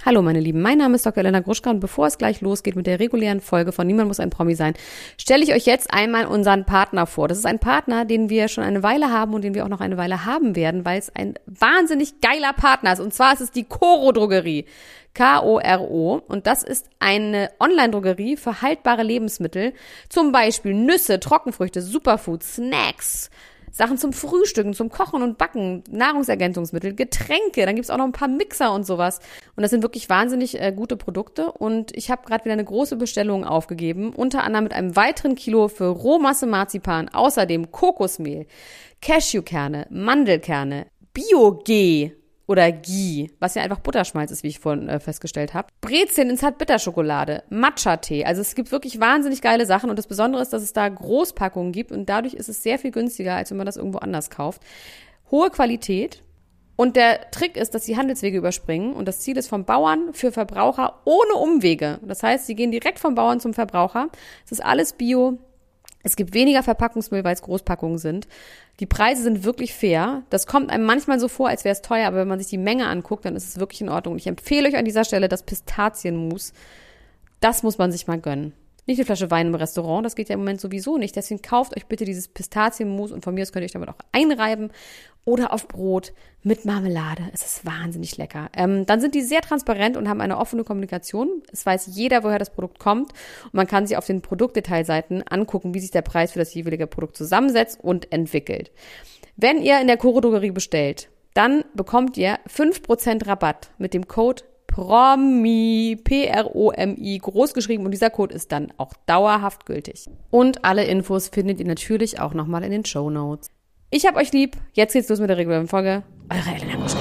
Hallo meine Lieben, mein Name ist Dr. Elena Gruschka und bevor es gleich losgeht mit der regulären Folge von Niemand muss ein Promi sein, stelle ich euch jetzt einmal unseren Partner vor. Das ist ein Partner, den wir schon eine Weile haben und den wir auch noch eine Weile haben werden, weil es ein wahnsinnig geiler Partner ist. Und zwar ist es die Koro Drogerie. K-O-R-O. Und das ist eine Online-Drogerie für haltbare Lebensmittel. Zum Beispiel Nüsse, Trockenfrüchte, Superfoods, Snacks, Sachen zum Frühstücken, zum Kochen und Backen, Nahrungsergänzungsmittel, Getränke, dann gibt's auch noch ein paar Mixer und sowas. Und das sind wirklich wahnsinnig gute Produkte. Und ich habe gerade wieder eine große Bestellung aufgegeben, unter anderem mit einem weiteren Kilo für Rohmasse Marzipan, außerdem Kokosmehl, Cashewkerne, Mandelkerne, Bio-G oder Ghee, was ja einfach Butterschmalz ist, wie ich vorhin festgestellt habe. Brezeln in Zartbitterschokolade, Matcha-Tee. Also es gibt wirklich wahnsinnig geile Sachen und das Besondere ist, dass es da Großpackungen gibt und dadurch ist es sehr viel günstiger, als wenn man das irgendwo anders kauft. Hohe Qualität und der Trick ist, dass sie Handelswege überspringen und das Ziel ist vom Bauern für Verbraucher ohne Umwege. Das heißt, sie gehen direkt vom Bauern zum Verbraucher. Es ist alles Bio. Es gibt weniger Verpackungsmüll, weil es Großpackungen sind. Die Preise sind wirklich fair. Das kommt einem manchmal so vor, als wäre es teuer, aber wenn man sich die Menge anguckt, dann ist es wirklich in Ordnung. Und ich empfehle euch an dieser Stelle das Pistazienmus. Das muss man sich mal gönnen. Nicht eine Flasche Wein im Restaurant, das geht ja im Moment sowieso nicht. Deswegen kauft euch bitte dieses Pistazienmus und von mir aus könnt ihr euch damit auch einreiben oder auf Brot mit Marmelade. Es ist wahnsinnig lecker. Dann sind die sehr transparent und haben eine offene Kommunikation. Es weiß jeder, woher das Produkt kommt und man kann sich auf den Produktdetailseiten angucken, wie sich der Preis für das jeweilige Produkt zusammensetzt und entwickelt. Wenn ihr in der Koro Drogerie bestellt, dann bekommt ihr 5% Rabatt mit dem Code PROMI, P-R-O-M-I, groß geschrieben und dieser Code ist dann auch dauerhaft gültig. Und alle Infos findet ihr natürlich auch nochmal in den Shownotes. Ich hab euch lieb, jetzt geht's los mit der regulären Folge. Eure Elena Gruschka.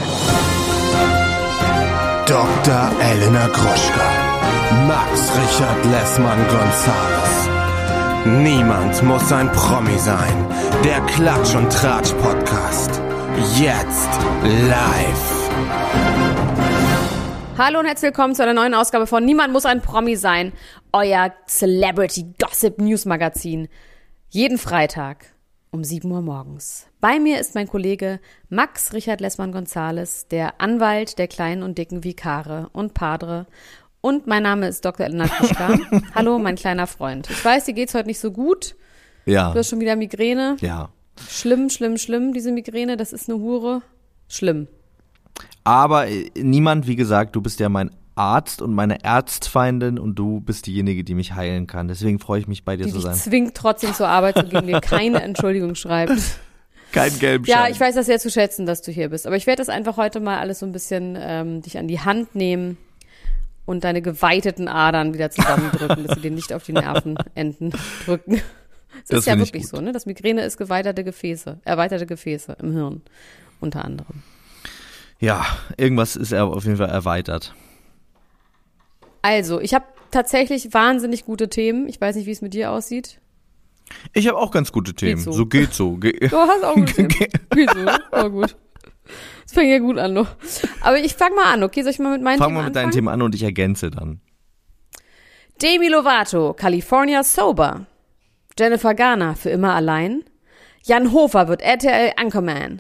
Dr. Elena Gruschka, Max Richard Lessmann-Gonzales. Niemand muss ein Promi sein. Der Klatsch- und Tratsch-Podcast. Jetzt live. Hallo und herzlich willkommen zu einer neuen Ausgabe von Niemand muss ein Promi sein, euer Celebrity Gossip News Magazin. Jeden Freitag um 7 Uhr morgens. Bei mir ist mein Kollege Max Richard Lessmann-Gonzales, der Anwalt der kleinen und dicken Vikare und Padre. Und mein Name ist Dr. Elena Gruschka. Hallo, mein kleiner Freund. Ich weiß, dir geht's heute nicht so gut. Ja. Du hast schon wieder Migräne. Ja. Schlimm, diese Migräne. Das ist eine Hure. Schlimm. Aber niemand, wie gesagt, du bist ja mein Arzt und meine Ärztfeindin und du bist diejenige, die mich heilen kann. Deswegen freue ich mich, bei dir zu sein. Die dich zwingt, trotzdem zur Arbeit zu gehen, dir keine Entschuldigung schreibt. Kein gelben Schein. Ja, ich weiß das sehr zu schätzen, dass du hier bist. Aber ich werde das einfach heute mal alles so ein bisschen dich an die Hand nehmen und deine geweiteten Adern wieder zusammendrücken, dass sie dir nicht auf die Nervenenden drücken. Das ist ja wirklich so, ne? Das Migräne ist erweiterte Gefäße im Hirn unter anderem. Ja, irgendwas ist auf jeden Fall erweitert. Also, ich habe tatsächlich wahnsinnig gute Themen. Ich weiß nicht, wie es mit dir aussieht. Ich habe auch ganz gute Themen. Geht so. Du hast auch gute Themen. Geht so. Oh, gut. Das fängt ja gut an, noch. Aber ich fang mal an, okay? Soll ich mal mit meinen Themen anfangen? Fang mal mit deinen Themen an und ich ergänze dann. Demi Lovato, California Sober. Jennifer Garner, für immer allein. Jan Hofer wird RTL Anchorman.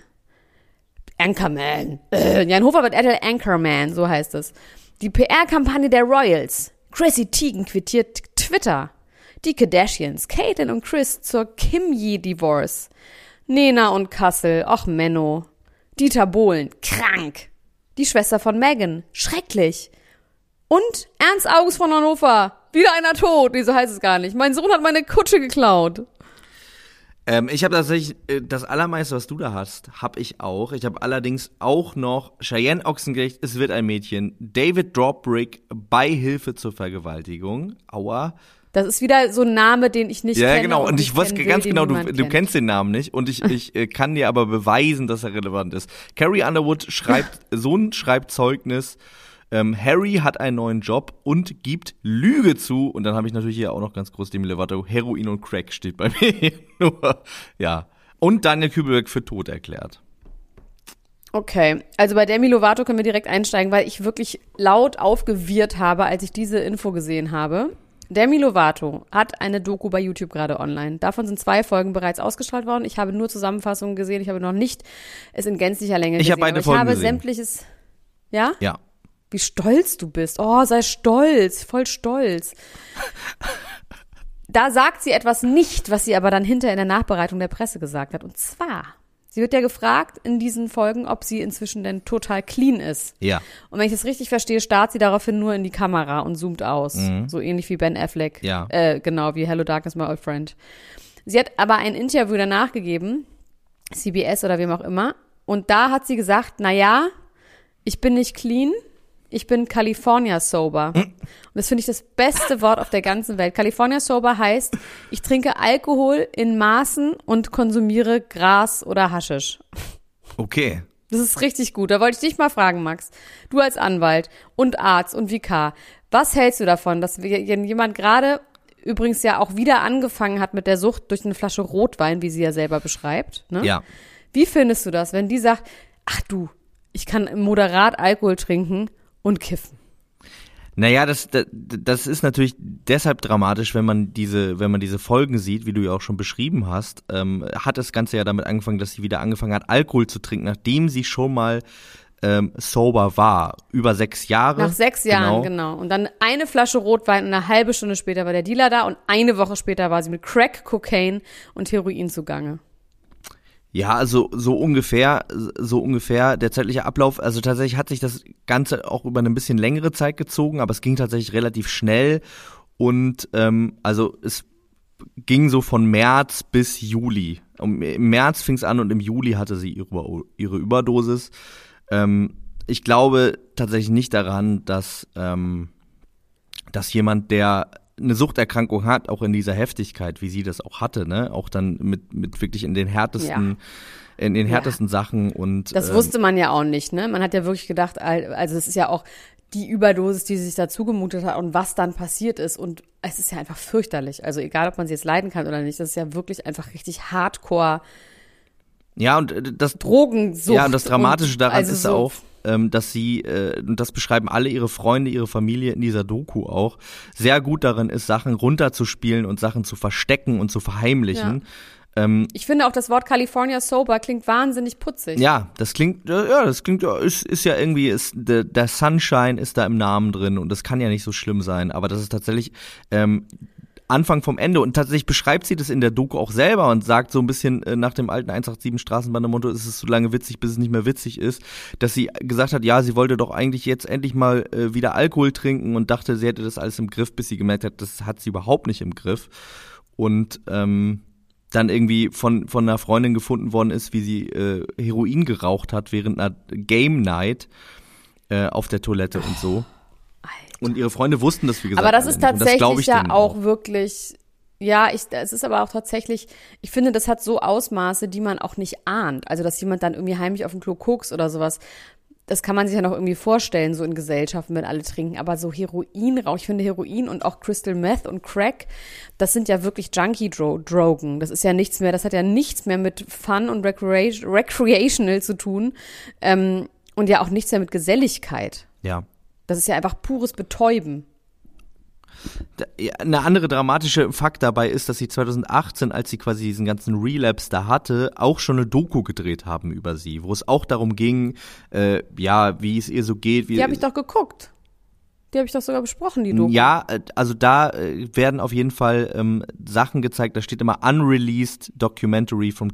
Jan Hofer wird RTL Anchorman, so heißt es. Die PR-Kampagne der Royals. Chrissy Teigen quittiert Twitter. Die Kardashians, Caitlyn und Chris zur Kim-Yi-Divorce. Nena und Kassel, ach Menno. Dieter Bohlen, krank. Die Schwester von Meghan, schrecklich. Und Ernst August von Hannover, wieder einer tot. Nee, so heißt es gar nicht. Mein Sohn hat meine Kutsche geklaut. Ich habe tatsächlich das Allermeiste, was du da hast, habe ich auch. Ich habe allerdings auch noch Cheyenne Ochsenknecht, es wird ein Mädchen, David Dobrik, Beihilfe zur Vergewaltigung. Aua. Das ist wieder so ein Name, den ich nicht kenne. Ja, genau. Und ich wusste ganz genau, du kennst kennst den Namen nicht. Und ich kann dir aber beweisen, dass er relevant ist. Carrie Underwood schreibt Zeugnis. Harry hat einen neuen Job und gibt Lüge zu. Und dann habe ich natürlich hier auch noch ganz groß Demi Lovato. Heroin und Crack steht bei mir nur. Ja. Und Daniel Kübelberg für tot erklärt. Okay, also bei Demi Lovato können wir direkt einsteigen, weil ich wirklich laut aufgewirrt habe, als ich diese Info gesehen habe. Demi Lovato hat eine Doku bei YouTube gerade online. Davon sind 2 Folgen bereits ausgestrahlt worden. Ich habe nur Zusammenfassungen gesehen. Ich habe noch nicht es in gänzlicher Länge gesehen. Ich habe beide Folgen gesehen. Sämtliches. Ja? Ja. Wie stolz du bist. Oh, sei stolz, voll stolz. Da sagt sie etwas nicht, was sie aber dann hinter in der Nachbereitung der Presse gesagt hat. Und zwar, sie wird ja gefragt in diesen Folgen, ob sie inzwischen denn total clean ist. Ja. Und wenn ich das richtig verstehe, starrt sie daraufhin nur in die Kamera und zoomt aus. So ähnlich wie Ben Affleck. Ja. Genau, wie Hello Darkness, My Old Friend. Sie hat aber ein Interview danach gegeben, CBS oder wem auch immer. Und da hat sie gesagt, naja, ich bin nicht clean, ich bin California sober. Und das finde ich das beste Wort auf der ganzen Welt. California sober heißt, ich trinke Alkohol in Maßen und konsumiere Gras oder Haschisch. Okay. Das ist richtig gut. Da wollte ich dich mal fragen, Max. Du als Anwalt und Arzt und Vikar, was hältst du davon, dass jemand gerade übrigens ja auch wieder angefangen hat mit der Sucht durch eine Flasche Rotwein, wie sie ja selber beschreibt, ne? Ja. Wie findest du das, wenn die sagt, ach du, ich kann moderat Alkohol trinken und kiffen? Naja, das ist natürlich deshalb dramatisch, wenn man diese Folgen sieht, wie du ja auch schon beschrieben hast, hat das Ganze ja damit angefangen, dass sie wieder angefangen hat, Alkohol zu trinken, nachdem sie schon mal sober war. Über 6 Jahre. Nach 6 Jahren, genau. Und dann eine Flasche Rotwein und eine halbe Stunde später war der Dealer da und eine Woche später war sie mit Crack, Kokain und Heroin zugange. Ja, also so ungefähr der zeitliche Ablauf. Also tatsächlich hat sich das Ganze auch über eine bisschen längere Zeit gezogen, aber es ging tatsächlich relativ schnell und also es ging so von März bis Juli. Im März fing es an und im Juli hatte sie ihre Überdosis. Ich glaube tatsächlich nicht daran, dass jemand, der eine Suchterkrankung hat, auch in dieser Heftigkeit, wie sie das auch hatte, ne, auch dann mit wirklich in den härtesten Sachen und das wusste man ja auch nicht, ne? Man hat ja wirklich gedacht, also es ist ja auch die Überdosis, die sie sich da zugemutet hat und was dann passiert ist und es ist ja einfach fürchterlich. Also egal, ob man sie jetzt leiden kann oder nicht, das ist ja wirklich einfach richtig Hardcore. Ja, und das Drogensucht. Ja, und das Dramatische daran also ist so auch, dass sie, und das beschreiben alle ihre Freunde, ihre Familie in dieser Doku auch, sehr gut darin ist, Sachen runterzuspielen und Sachen zu verstecken und zu verheimlichen. Ja. Ich finde auch das Wort California sober klingt wahnsinnig putzig. Ja, das klingt, ist ja irgendwie, der Sunshine ist da im Namen drin und das kann ja nicht so schlimm sein, aber das ist tatsächlich, Anfang vom Ende und tatsächlich beschreibt sie das in der Doku auch selber und sagt so ein bisschen nach dem alten 187 Straßenbahn-Motto, ist es so lange witzig, bis es nicht mehr witzig ist, dass sie gesagt hat, ja, sie wollte doch eigentlich jetzt endlich mal wieder Alkohol trinken und dachte, sie hätte das alles im Griff, bis sie gemerkt hat, das hat sie überhaupt nicht im Griff und dann irgendwie von einer Freundin gefunden worden ist, wie sie Heroin geraucht hat während einer Game Night auf der Toilette und so. Und ihre Freunde wussten das, wie gesagt. Aber das ist tatsächlich das ja auch wirklich, ja, es ist aber auch tatsächlich, ich finde, das hat so Ausmaße, die man auch nicht ahnt. Also, dass jemand dann irgendwie heimlich auf dem Klo kokst oder sowas, das kann man sich ja noch irgendwie vorstellen, so in Gesellschaften, wenn alle trinken. Aber so Heroinrauch, ich finde Heroin und auch Crystal Meth und Crack, das sind ja wirklich Junkie-Drogen. Das ist ja nichts mehr, das hat ja nichts mehr mit Fun und Recreational zu tun. Und ja auch nichts mehr mit Geselligkeit. Ja. Das ist ja einfach pures Betäuben. Eine andere dramatische Fakt dabei ist, dass sie 2018, als sie quasi diesen ganzen Relapse da hatte, auch schon eine Doku gedreht haben über sie, wo es auch darum ging, wie es ihr so geht. Die habe ich doch geguckt. Die habe ich doch sogar besprochen, die Doku. Ja, also da werden auf jeden Fall Sachen gezeigt, da steht immer Unreleased Documentary from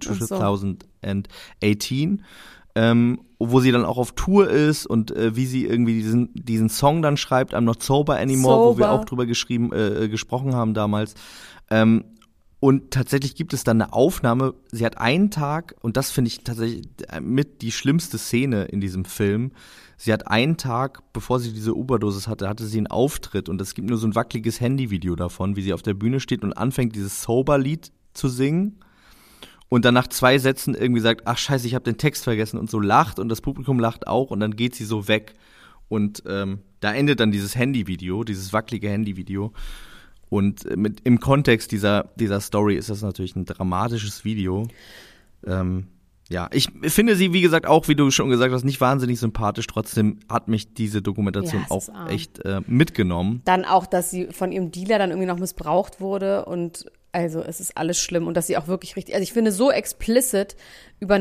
2018. Wo sie dann auch auf Tour ist und wie sie irgendwie diesen Song dann schreibt, I'm Not Sober Anymore, wo wir auch drüber gesprochen haben damals. Und tatsächlich gibt es dann eine Aufnahme, sie hat einen Tag, und das finde ich tatsächlich mit die schlimmste Szene in diesem Film, sie hat einen Tag, bevor sie diese Überdosis hatte sie einen Auftritt und es gibt nur so ein wackeliges Handyvideo davon, wie sie auf der Bühne steht und anfängt, dieses Sober-Lied zu singen. Und dann nach 2 Sätzen irgendwie sagt, ach scheiße, ich habe den Text vergessen und so lacht und das Publikum lacht auch und dann geht sie so weg. Und da endet dann dieses Handyvideo, dieses wackelige Handyvideo. Und im Kontext dieser Story ist das natürlich ein dramatisches Video. Ich finde sie, wie gesagt, auch, wie du schon gesagt hast, nicht wahnsinnig sympathisch. Trotzdem hat mich diese Dokumentation auch echt mitgenommen. Dann auch, dass sie von ihrem Dealer dann irgendwie noch missbraucht wurde und also es ist alles schlimm und dass sie auch wirklich richtig, also ich finde so explicit über eine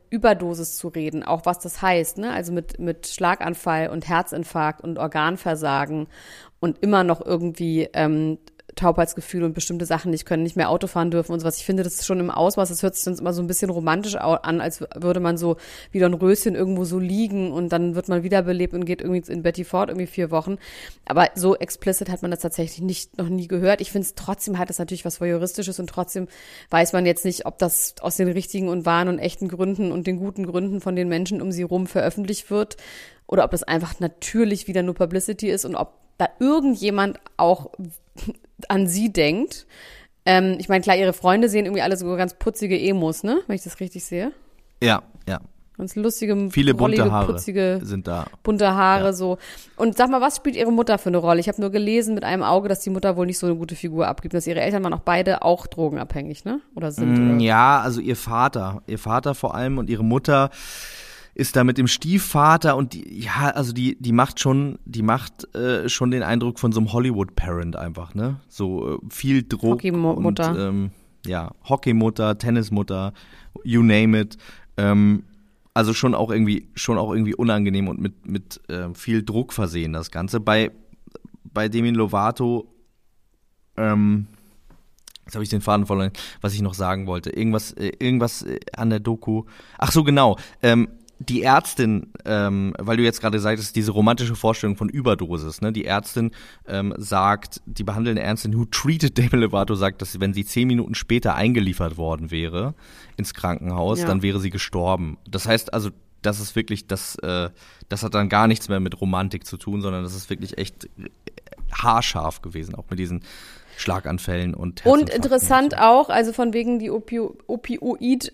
Überdosis zu reden, auch was das heißt, ne? Also mit Schlaganfall und Herzinfarkt und Organversagen und immer noch irgendwie Taubheitsgefühl und bestimmte Sachen nicht können, nicht mehr Auto fahren dürfen und sowas. Ich finde, das ist schon im Ausmaß, das hört sich sonst immer so ein bisschen romantisch an, als würde man so wie ein Röschen irgendwo so liegen und dann wird man wiederbelebt und geht irgendwie in Betty Ford irgendwie 4 Wochen. Aber so explicit hat man das tatsächlich noch nie gehört. Ich finde es trotzdem hat das natürlich was Voyeuristisches und trotzdem weiß man jetzt nicht, ob das aus den richtigen und wahren und echten Gründen und den guten Gründen von den Menschen um sie rum veröffentlicht wird oder ob das einfach natürlich wieder nur Publicity ist und ob da irgendjemand auch an sie denkt. Ich meine, klar, ihre Freunde sehen irgendwie alle so ganz putzige Emos, ne? Wenn ich das richtig sehe. Ja. Ganz lustige, viele rollige, bunte Haare putzige, sind da. Bunte Haare, so. Und sag mal, was spielt ihre Mutter für eine Rolle? Ich habe nur gelesen mit einem Auge, dass die Mutter wohl nicht so eine gute Figur abgibt. Dass ihre Eltern waren auch beide auch drogenabhängig, ne? Oder sind? Ja, also ihr Vater vor allem und ihre Mutter ist da mit dem Stiefvater und die macht schon den Eindruck von so einem Hollywood-Parent einfach, ne? So viel Druck. Hockeymutter. Und Hockeymutter, Tennismutter, you name it. Also schon auch irgendwie unangenehm und mit viel Druck versehen, das Ganze. Bei Demi Lovato, jetzt habe ich den Faden verloren, was ich noch sagen wollte. Irgendwas an der Doku. Ach so, genau. Die Ärztin, weil du jetzt gerade sagtest, diese romantische Vorstellung von Überdosis, ne? Die Ärztin sagt, die behandelnde Ärztin, who treated Demi Lovato, sagt, dass wenn sie 10 Minuten später eingeliefert worden wäre ins Krankenhaus, dann wäre sie gestorben. Das heißt also, das ist wirklich, das hat dann gar nichts mehr mit Romantik zu tun, sondern das ist wirklich echt haarscharf gewesen, auch mit diesen Schlaganfällen und Herzinfarkten. Und interessant auch, also von wegen die Opioid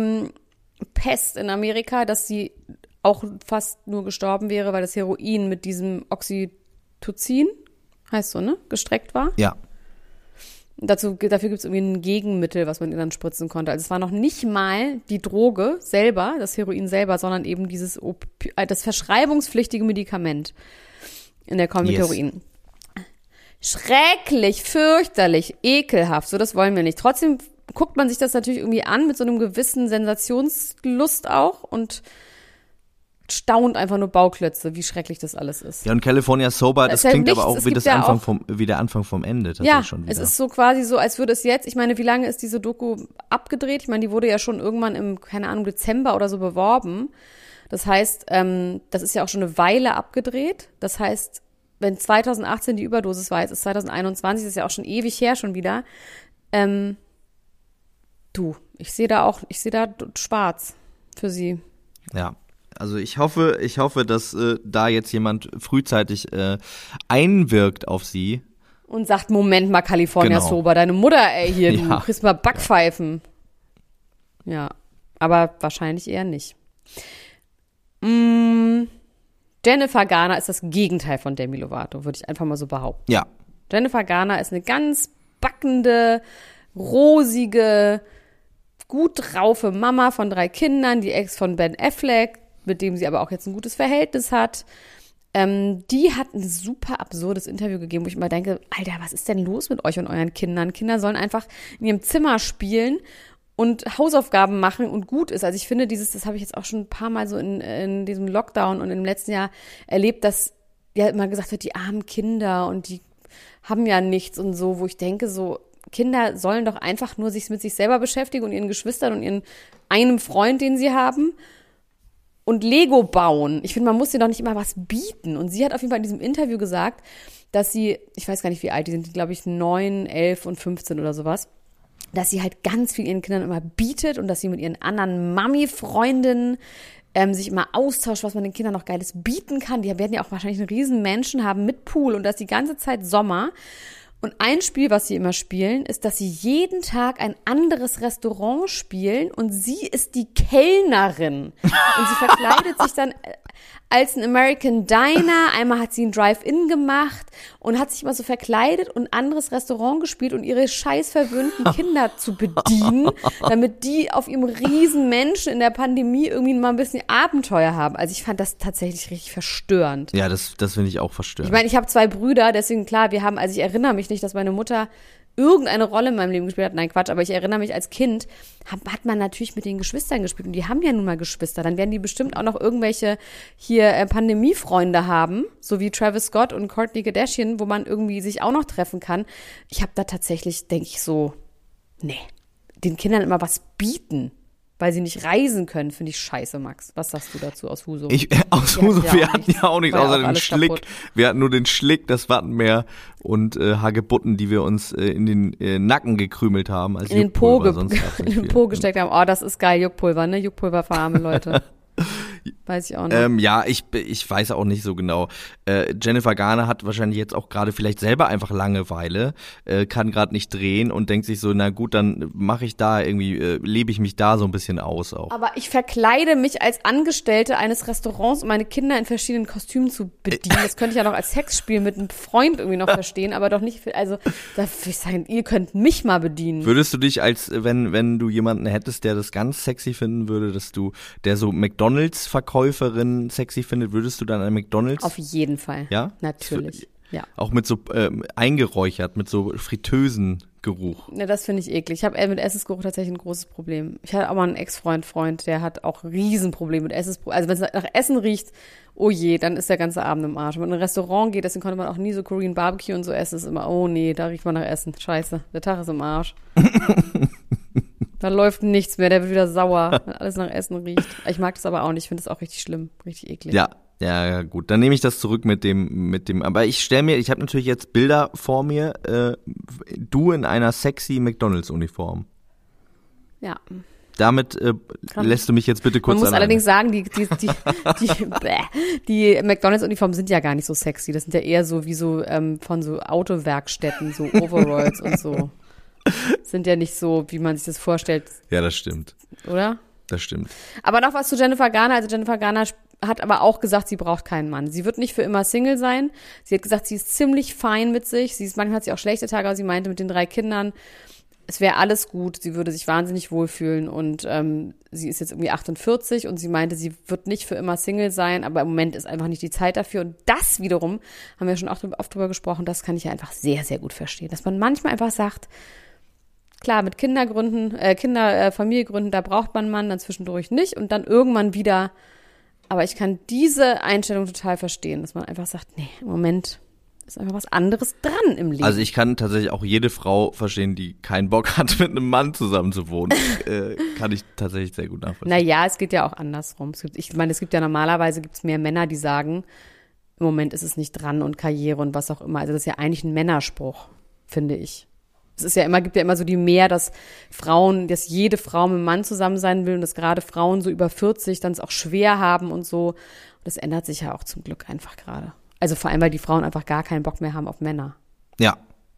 Pest in Amerika, dass sie auch fast nur gestorben wäre, weil das Heroin mit diesem Oxytocin, heißt so, ne, gestreckt war. Ja. Dafür gibt es irgendwie ein Gegenmittel, was man ihr dann spritzen konnte. Also es war noch nicht mal die Droge selber, das Heroin selber, sondern eben das verschreibungspflichtige Medikament in der Kombi Heroin. Schrecklich, fürchterlich, ekelhaft, so das wollen wir nicht. Trotzdem guckt man sich das natürlich irgendwie an mit so einem gewissen Sensationslust auch und staunt einfach nur Bauklötze, wie schrecklich das alles ist. Ja, und California Sober, das klingt aber auch wie der Anfang vom Ende. Ja, schon wieder. Es ist so quasi so, als würde es jetzt, ich meine, wie lange ist diese Doku abgedreht? Ich meine, die wurde ja schon irgendwann im, keine Ahnung, Dezember oder so beworben. Das heißt, das ist ja auch schon eine Weile abgedreht. Das heißt, wenn 2018 die Überdosis war, jetzt ist 2021, das ist ja auch schon ewig her schon wieder. Ich sehe da schwarz für sie. Ja, also ich hoffe, dass da jetzt jemand frühzeitig einwirkt auf sie. Und sagt, Moment mal, California Sober, deine Mutter, hier, du kriegst mal Backpfeifen. Ja, aber wahrscheinlich eher nicht. Jennifer Garner ist das Gegenteil von Demi Lovato, würde ich einfach mal so behaupten. Ja. Jennifer Garner ist eine ganz backende, rosige, gut draufe Mama von 3 Kindern, die Ex von Ben Affleck, mit dem sie aber auch jetzt ein gutes Verhältnis hat. Die hat ein super absurdes Interview gegeben, wo ich immer denke, Alter, was ist denn los mit euch und euren Kindern? Kinder sollen einfach in ihrem Zimmer spielen und Hausaufgaben machen und gut ist. Also ich finde das habe ich jetzt auch schon ein paar Mal so in diesem Lockdown und im letzten Jahr erlebt, dass ja immer gesagt wird, die armen Kinder und die haben ja nichts und so, wo ich denke so, Kinder sollen doch einfach nur sich mit sich selber beschäftigen und ihren Geschwistern und einem Freund, den sie haben und Lego bauen. Ich finde, man muss denen doch nicht immer was bieten. Und sie hat auf jeden Fall in diesem Interview gesagt, dass sie, ich weiß gar nicht, wie alt die sind, glaube ich 9, 11 und 15 oder sowas, dass sie halt ganz viel ihren Kindern immer bietet und dass sie mit ihren anderen Mami-Freundinnen sich immer austauscht, was man den Kindern noch Geiles bieten kann. Die werden ja auch wahrscheinlich einen riesen Menschen haben mit Pool und das die ganze Zeit Sommer. Und ein Spiel, was sie immer spielen, ist, dass sie jeden Tag ein anderes Restaurant spielen und sie ist die Kellnerin. Und sie verkleidet sich dann als ein American Diner. Einmal hat sie ein Drive-In gemacht und hat sich immer so verkleidet und ein anderes Restaurant gespielt und ihre scheiß verwöhnten Kinder zu bedienen, damit die auf ihrem riesen Menschen in der Pandemie irgendwie mal ein bisschen Abenteuer haben. Also ich fand das tatsächlich richtig verstörend. Ja, das finde ich auch verstörend. Ich meine, ich habe 2 Brüder, deswegen klar, ich erinnere mich nicht, dass meine Mutter irgendeine Rolle in meinem Leben gespielt hat. Nein, Quatsch, aber ich erinnere mich, als Kind hat man natürlich mit den Geschwistern gespielt und die haben ja nun mal Geschwister. Dann werden die bestimmt auch noch irgendwelche hier Pandemiefreunde haben, so wie Travis Scott und Kourtney Kardashian, wo man irgendwie sich auch noch treffen kann. Ich habe da tatsächlich, denke ich so, nee, den Kindern immer was bieten, weil sie nicht reisen können, finde ich scheiße, Max. Was sagst du dazu aus Husum? Aus Husum, wir hatten ja auch nichts außer den Schlick. Kaputt. Wir hatten nur den Schlick, das Wattenmeer und Hagebutten, die wir uns in den Nacken gekrümelt haben. Als in den Po gesteckt haben. Oh, das ist geil, Juckpulver, ne? Juckpulver für arme Leute. Weiß ich auch nicht. Ja, ich weiß auch nicht so genau. Jennifer Garner hat wahrscheinlich jetzt auch gerade vielleicht selber einfach Langeweile, kann gerade nicht drehen und denkt sich so, na gut, dann mache ich da irgendwie, lebe ich mich da so ein bisschen aus auch. Aber ich verkleide mich als Angestellte eines Restaurants, um meine Kinder in verschiedenen Kostümen zu bedienen. Das könnte ich ja noch als Sexspiel mit einem Freund irgendwie noch verstehen, aber doch nicht, also da würde ich sagen, ihr könnt mich mal bedienen. Würdest du dich wenn du jemanden hättest, der das ganz sexy finden würde, der so McDonalds-Verkäuferin sexy findet, würdest du dann an McDonalds? Auf jeden Fall. Ja? Natürlich. Ja. Auch mit so eingeräuchert, mit so Fritteusengeruch. Ja, das finde ich eklig. Ich habe mit Essensgeruch tatsächlich ein großes Problem. Ich hatte auch mal einen Ex-Freund, der hat auch Riesenprobleme mit Essensgeruch. Also wenn es nach Essen riecht, oh je, dann ist der ganze Abend im Arsch. Wenn man in ein Restaurant geht, deswegen konnte man auch nie so Korean Barbecue und so essen, ist immer, oh nee, da riecht man nach Essen. Scheiße, der Tag ist im Arsch. Da läuft nichts mehr, der wird wieder sauer, wenn alles nach Essen riecht. Ich mag das aber auch nicht, ich finde das auch richtig schlimm, richtig eklig. Ja, gut, dann nehme ich das zurück mit dem, aber ich habe natürlich jetzt Bilder vor mir, du in einer sexy McDonalds-Uniform. Ja. Damit lässt du mich jetzt bitte kurz Man muss alleine. allerdings sagen, die McDonalds-Uniformen sind ja gar nicht so sexy, das sind ja eher so wie so von so Autowerkstätten, so Overalls und so. Sind ja nicht so, wie man sich das vorstellt. Ja, das stimmt. Oder? Das stimmt. Aber noch was zu Jennifer Garner. Also Jennifer Garner hat aber auch gesagt, sie braucht keinen Mann. Sie wird nicht für immer Single sein. Sie hat gesagt, sie ist ziemlich fein mit sich. Manchmal hat sie auch schlechte Tage, aber sie meinte mit den 3 Kindern, es wäre alles gut. Sie würde sich wahnsinnig wohlfühlen und sie ist jetzt irgendwie 48 und sie meinte, sie wird nicht für immer Single sein, aber im Moment ist einfach nicht die Zeit dafür. Und das wiederum, haben wir schon auch oft drüber gesprochen, das kann ich ja einfach sehr, sehr gut verstehen. Dass man manchmal einfach sagt, klar, mit Familiegründen, da braucht man einen Mann, dann zwischendurch nicht und dann irgendwann wieder. Aber ich kann diese Einstellung total verstehen, dass man einfach sagt, nee, im Moment ist einfach was anderes dran im Leben. Also ich kann tatsächlich auch jede Frau verstehen, die keinen Bock hat, mit einem Mann zusammen zu wohnen. Kann ich tatsächlich sehr gut nachvollziehen. Naja, es geht ja auch andersrum. Es gibt ja normalerweise mehr Männer, die sagen, im Moment ist es nicht dran und Karriere und was auch immer. Also das ist ja eigentlich ein Männerspruch, finde ich. Es gibt ja immer so dass jede Frau mit einem Mann zusammen sein will und dass gerade Frauen so über 40 dann es auch schwer haben und so. Und das ändert sich ja auch zum Glück einfach gerade. Also vor allem, weil die Frauen einfach gar keinen Bock mehr haben auf Männer. Ja.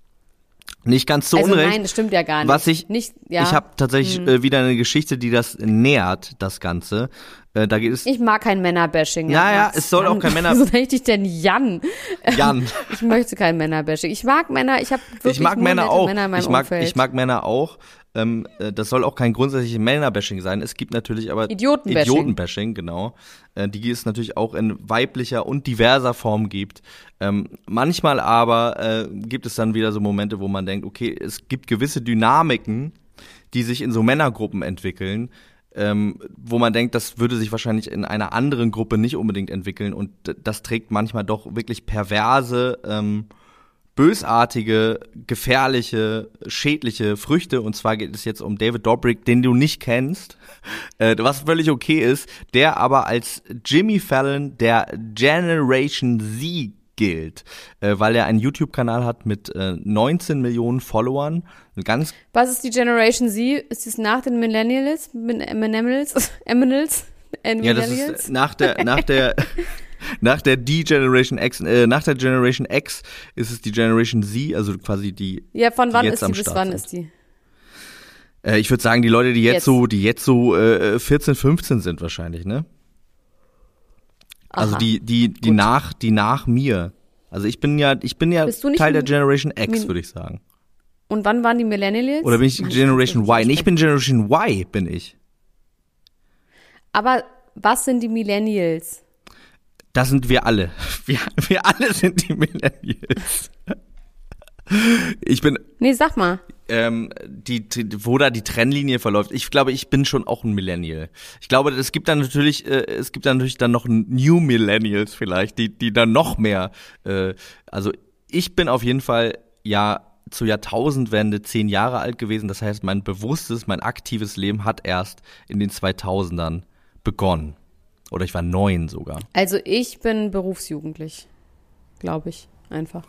Nicht ganz so also unrecht. Nein, das stimmt ja gar nicht. Ich habe tatsächlich wieder eine Geschichte, die das nährt, das Ganze. Da geht es. Ich mag kein Männerbashing. Ja, es soll auch kein Männer. So nenne ich dich denn Jan? Jan. Ich möchte kein Männerbashing. Ich mag Männer. Ich mag Männer auch. Männer in meinem Umfeld. Ich mag Männer auch. Das soll auch kein grundsätzliches Männerbashing sein. Es gibt natürlich aber Idiotenbashing, genau. Die es natürlich auch in weiblicher und diverser Form gibt. Manchmal aber gibt es dann wieder so Momente, wo man denkt, okay, es gibt gewisse Dynamiken, die sich in so Männergruppen entwickeln, wo man denkt, das würde sich wahrscheinlich in einer anderen Gruppe nicht unbedingt entwickeln und das trägt manchmal doch wirklich perverse, bösartige, gefährliche, schädliche Früchte. Und zwar geht es jetzt um David Dobrik, den du nicht kennst, was völlig okay ist, der aber als Jimmy Fallon der Generation Z gilt, weil er einen YouTube-Kanal hat mit 19 Millionen Followern. Was ist die Generation Z? Ist es nach den Millennials? Ja, das ist nach der Generation X, nach der Generation X ist es die Generation Z, also quasi die. Ja, von wann ist die bis wann ist die? Ich würde sagen, die Leute, die jetzt so 14, 15 sind wahrscheinlich, ne? Also die nach mir. Also ich bin ja Teil der Generation X, würde ich sagen. Und wann waren die Millennials? Oder bin ich Generation Y? Nee, ich bin Generation Y, bin ich. Aber was sind die Millennials? Das sind wir alle. Wir alle sind die Millennials. Nee, sag mal. Wo da die Trennlinie verläuft. Ich glaube, ich bin schon auch ein Millennial. Ich glaube, es gibt dann natürlich dann noch New Millennials vielleicht, die dann noch mehr, also ich bin auf jeden Fall zur Jahrtausendwende 10 Jahre alt gewesen. Das heißt, mein aktives Leben hat erst in den 2000ern begonnen. Oder ich war 9 sogar. Also ich bin berufsjugendlich, glaube ich, einfach.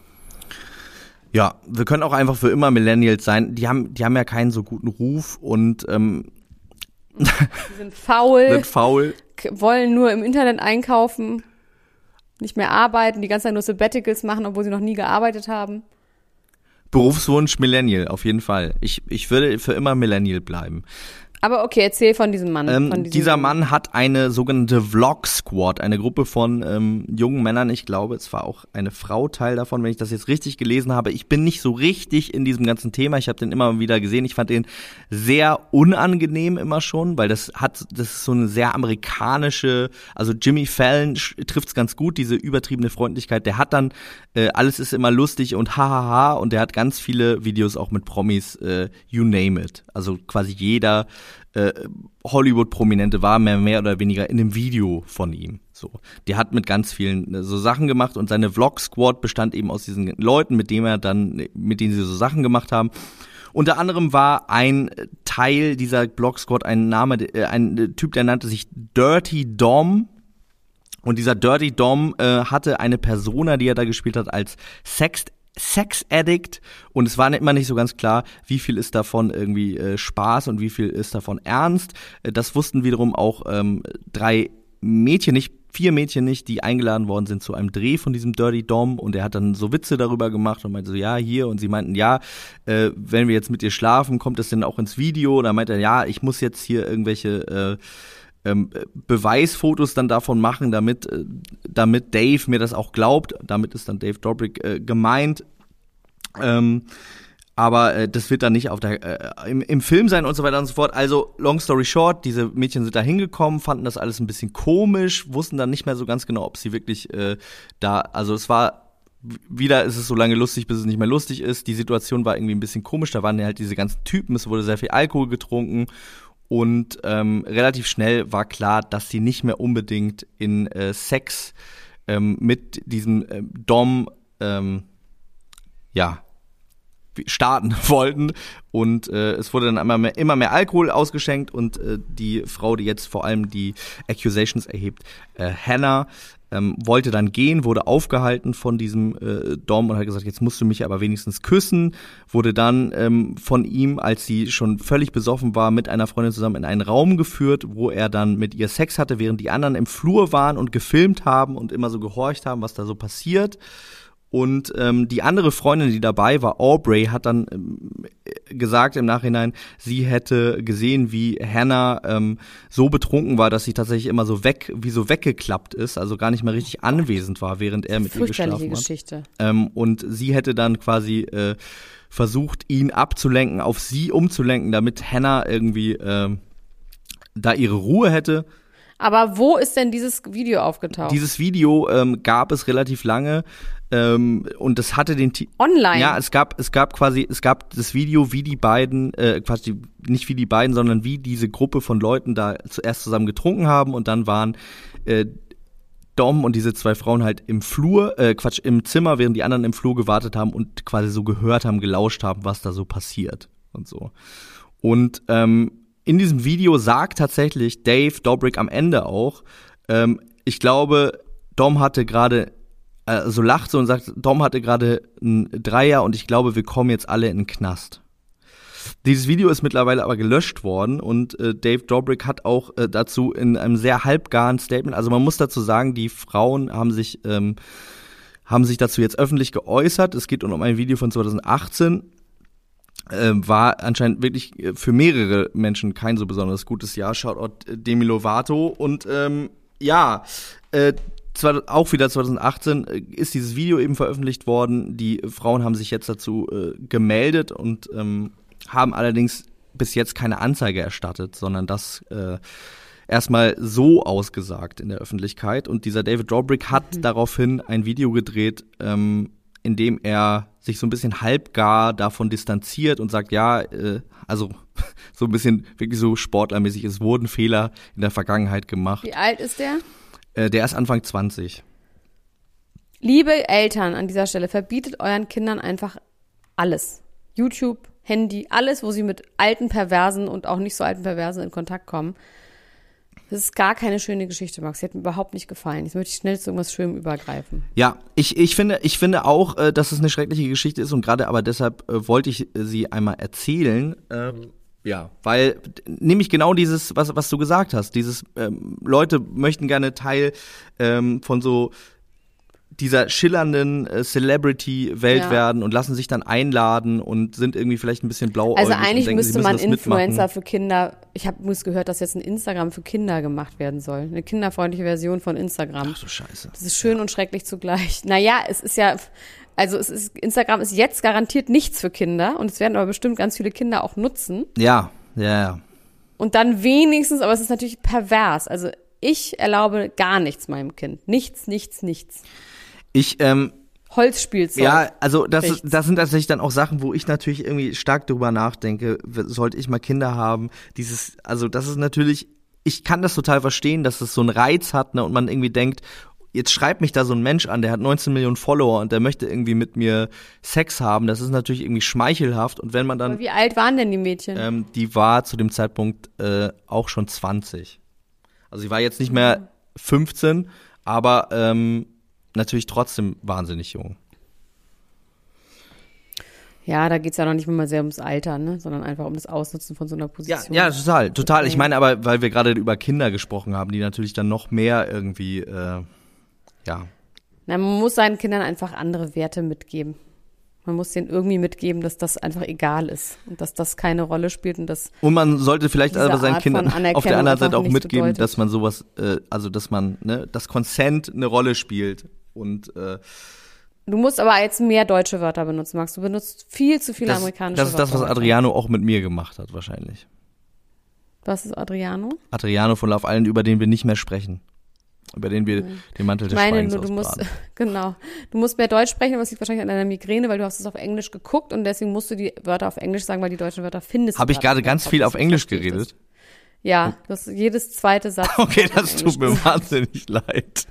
Ja, wir können auch einfach für immer Millennials sein. Die haben ja keinen so guten Ruf und die sind faul, wollen nur im Internet einkaufen, nicht mehr arbeiten, die ganze Zeit nur Sabbaticals machen, obwohl sie noch nie gearbeitet haben. Berufswunsch Millennial, auf jeden Fall. Ich würde für immer Millennial bleiben. Aber okay, erzähl von diesem Mann. Dieser Mann hat eine sogenannte Vlog Squad, eine Gruppe von jungen Männern. Ich glaube, es war auch eine Frau Teil davon, wenn ich das jetzt richtig gelesen habe. Ich bin nicht so richtig in diesem ganzen Thema. Ich habe den immer wieder gesehen. Ich fand den sehr unangenehm immer schon, weil das ist so eine sehr amerikanische, also Jimmy Fallon trifft's ganz gut, diese übertriebene Freundlichkeit. Der hat dann, alles ist immer lustig und hahaha, und der hat ganz viele Videos auch mit Promis, you name it. Also quasi jeder Hollywood-Prominente war mehr oder weniger in einem Video von ihm. So, der hat mit ganz vielen so Sachen gemacht und seine Vlog-Squad bestand eben aus diesen Leuten, mit denen sie so Sachen gemacht haben. Unter anderem war ein Teil dieser Vlog-Squad ein Typ, der nannte sich Dirty Dom. Und dieser Dirty Dom hatte eine Persona, die er da gespielt hat, als Sex Addict, und es war immer nicht so ganz klar, wie viel ist davon irgendwie Spaß und wie viel ist davon ernst. Das wussten wiederum auch 4 Mädchen nicht, die eingeladen worden sind zu einem Dreh von diesem Dirty Dom, und er hat dann so Witze darüber gemacht und meinte so, ja, hier, und sie meinten, ja, wenn wir jetzt mit dir schlafen, kommt das denn auch ins Video? Und dann meinte er, ja, ich muss jetzt hier irgendwelche Beweisfotos dann davon machen, damit Dave mir das auch glaubt. Damit ist dann Dave Dobrik gemeint. Aber das wird dann nicht im Film sein und so weiter und so fort. Also, long story short, diese Mädchen sind da hingekommen, fanden das alles ein bisschen komisch, wussten dann nicht mehr so ganz genau, ob sie wirklich also es war, wieder ist es so lange lustig, bis es nicht mehr lustig ist. Die Situation war irgendwie ein bisschen komisch, da waren ja halt diese ganzen Typen, es wurde sehr viel Alkohol getrunken. Und relativ schnell war klar, dass sie nicht mehr unbedingt in Sex mit diesem Dom starten wollten. Und es wurde dann immer mehr Alkohol ausgeschenkt, und die Frau, die jetzt vor allem die Accusations erhebt, Hannah, wollte dann gehen, wurde aufgehalten von diesem Dom und hat gesagt, jetzt musst du mich aber wenigstens küssen, wurde dann von ihm, als sie schon völlig besoffen war, mit einer Freundin zusammen in einen Raum geführt, wo er dann mit ihr Sex hatte, während die anderen im Flur waren und gefilmt haben und immer so gehorcht haben, was da so passiert. Und die andere Freundin, die dabei war, Aubrey, hat dann gesagt im Nachhinein, sie hätte gesehen, wie Hannah so betrunken war, dass sie tatsächlich immer so weggeklappt ist, also gar nicht mehr richtig anwesend war, während er mit ihr geschlafen hat. Geschichte. Und sie hätte dann quasi versucht, ihn abzulenken, auf sie umzulenken, damit Hannah irgendwie da ihre Ruhe hätte. Aber wo ist denn dieses Video aufgetaucht? Dieses Video gab es relativ lange, und das hatte den Online? Ja, es gab das Video, wie die beiden, nicht wie die beiden, sondern wie diese Gruppe von Leuten da zuerst zusammen getrunken haben, und dann waren Dom und diese 2 Frauen halt im Zimmer, während die anderen im Flur gewartet haben und quasi so gehört haben, gelauscht haben, was da so passiert und so. Und in diesem Video sagt tatsächlich Dave Dobrik am Ende auch, ich glaube, Dom hatte gerade, lacht so und sagt, Dom hatte gerade einen Dreier und ich glaube, wir kommen jetzt alle in den Knast. Dieses Video ist mittlerweile aber gelöscht worden, und Dave Dobrik hat auch dazu in einem sehr halbgaren Statement, also man muss dazu sagen, die Frauen haben sich dazu jetzt öffentlich geäußert. Es geht um ein Video von 2018. War anscheinend wirklich für mehrere Menschen kein so besonders gutes Jahr. Shoutout Demi Lovato. Und auch wieder 2018 ist dieses Video eben veröffentlicht worden. Die Frauen haben sich jetzt dazu gemeldet und haben allerdings bis jetzt keine Anzeige erstattet, sondern das erstmal so ausgesagt in der Öffentlichkeit. Und dieser David Dobrik hat daraufhin ein Video gedreht, in dem er sich so ein bisschen halbgar davon distanziert und sagt, ja, also so ein bisschen wirklich so sportlermäßig, es wurden Fehler in der Vergangenheit gemacht. Wie alt ist der? Der ist Anfang 20. Liebe Eltern an dieser Stelle, verbietet euren Kindern einfach alles. YouTube, Handy, alles, wo sie mit alten Perversen und auch nicht so alten Perversen in Kontakt kommen. Das ist gar keine schöne Geschichte, Max. Sie hat mir überhaupt nicht gefallen. Jetzt möchte ich schnell zu irgendwas Schönem übergreifen. Ja, ich finde auch, dass es eine schreckliche Geschichte ist und gerade aber deshalb wollte ich sie einmal erzählen. Ja, weil nämlich genau dieses, was du gesagt hast, dieses Leute möchten gerne Teil von so dieser schillernden Celebrity-Welt werden und lassen sich dann einladen und sind irgendwie vielleicht ein bisschen blauäugig. Also eigentlich denken, müsste man Influencer für Kinder, ich habe gehört, dass jetzt ein Instagram für Kinder gemacht werden soll. Eine kinderfreundliche Version von Instagram. Ach du Scheiße. Das ist schön und schrecklich zugleich. Naja, Instagram ist jetzt garantiert nichts für Kinder und es werden aber bestimmt ganz viele Kinder auch nutzen. Ja. Und dann wenigstens, aber es ist natürlich pervers. Also ich erlaube gar nichts meinem Kind. Nichts. Holzspielzeug. Ja, also das sind tatsächlich dann auch Sachen, wo ich natürlich irgendwie stark drüber nachdenke, sollte ich mal Kinder haben, das ist natürlich, ich kann das total verstehen, dass es so einen Reiz hat, ne, und man irgendwie denkt, jetzt schreibt mich da so ein Mensch an, der hat 19 Millionen Follower und der möchte irgendwie mit mir Sex haben, das ist natürlich irgendwie schmeichelhaft und wenn man dann... Aber wie alt waren denn die Mädchen? Die war zu dem Zeitpunkt auch schon 20. Also sie war jetzt nicht mehr 15, aber natürlich trotzdem wahnsinnig jung. Ja, da geht's ja noch nicht mal sehr ums Alter, ne, sondern einfach um das Ausnutzen von so einer Position. Ja, total. Okay. Ich meine aber, weil wir gerade über Kinder gesprochen haben, die natürlich dann noch mehr irgendwie, ja. Na, man muss seinen Kindern einfach andere Werte mitgeben. Man muss denen irgendwie mitgeben, dass das einfach egal ist und dass das keine Rolle spielt und dass und man sollte vielleicht aber seinen Kindern auf der anderen Seite auch mitgeben, bedeutet. Dass man sowas, dass man, ne, dass Consent eine Rolle spielt und Du musst aber jetzt mehr deutsche Wörter benutzen, Max. Du benutzt viel zu viele amerikanische Wörter. Das ist das, was Adriano auch mit mir gemacht hat, wahrscheinlich. Was ist Adriano? Adriano von Love Island, über den wir nicht mehr sprechen. Über den wir den Mantel des Schweigens ausbaden. Du musst mehr Deutsch sprechen, aber es liegt wahrscheinlich an deiner Migräne, weil du hast es auf Englisch geguckt und deswegen musst du die Wörter auf Englisch sagen, weil die deutschen Wörter findest du. Habe ich gerade ganz viel auf Englisch geredet? Ja, das jedes zweite Satz. Okay, das tut mir wahnsinnig leid.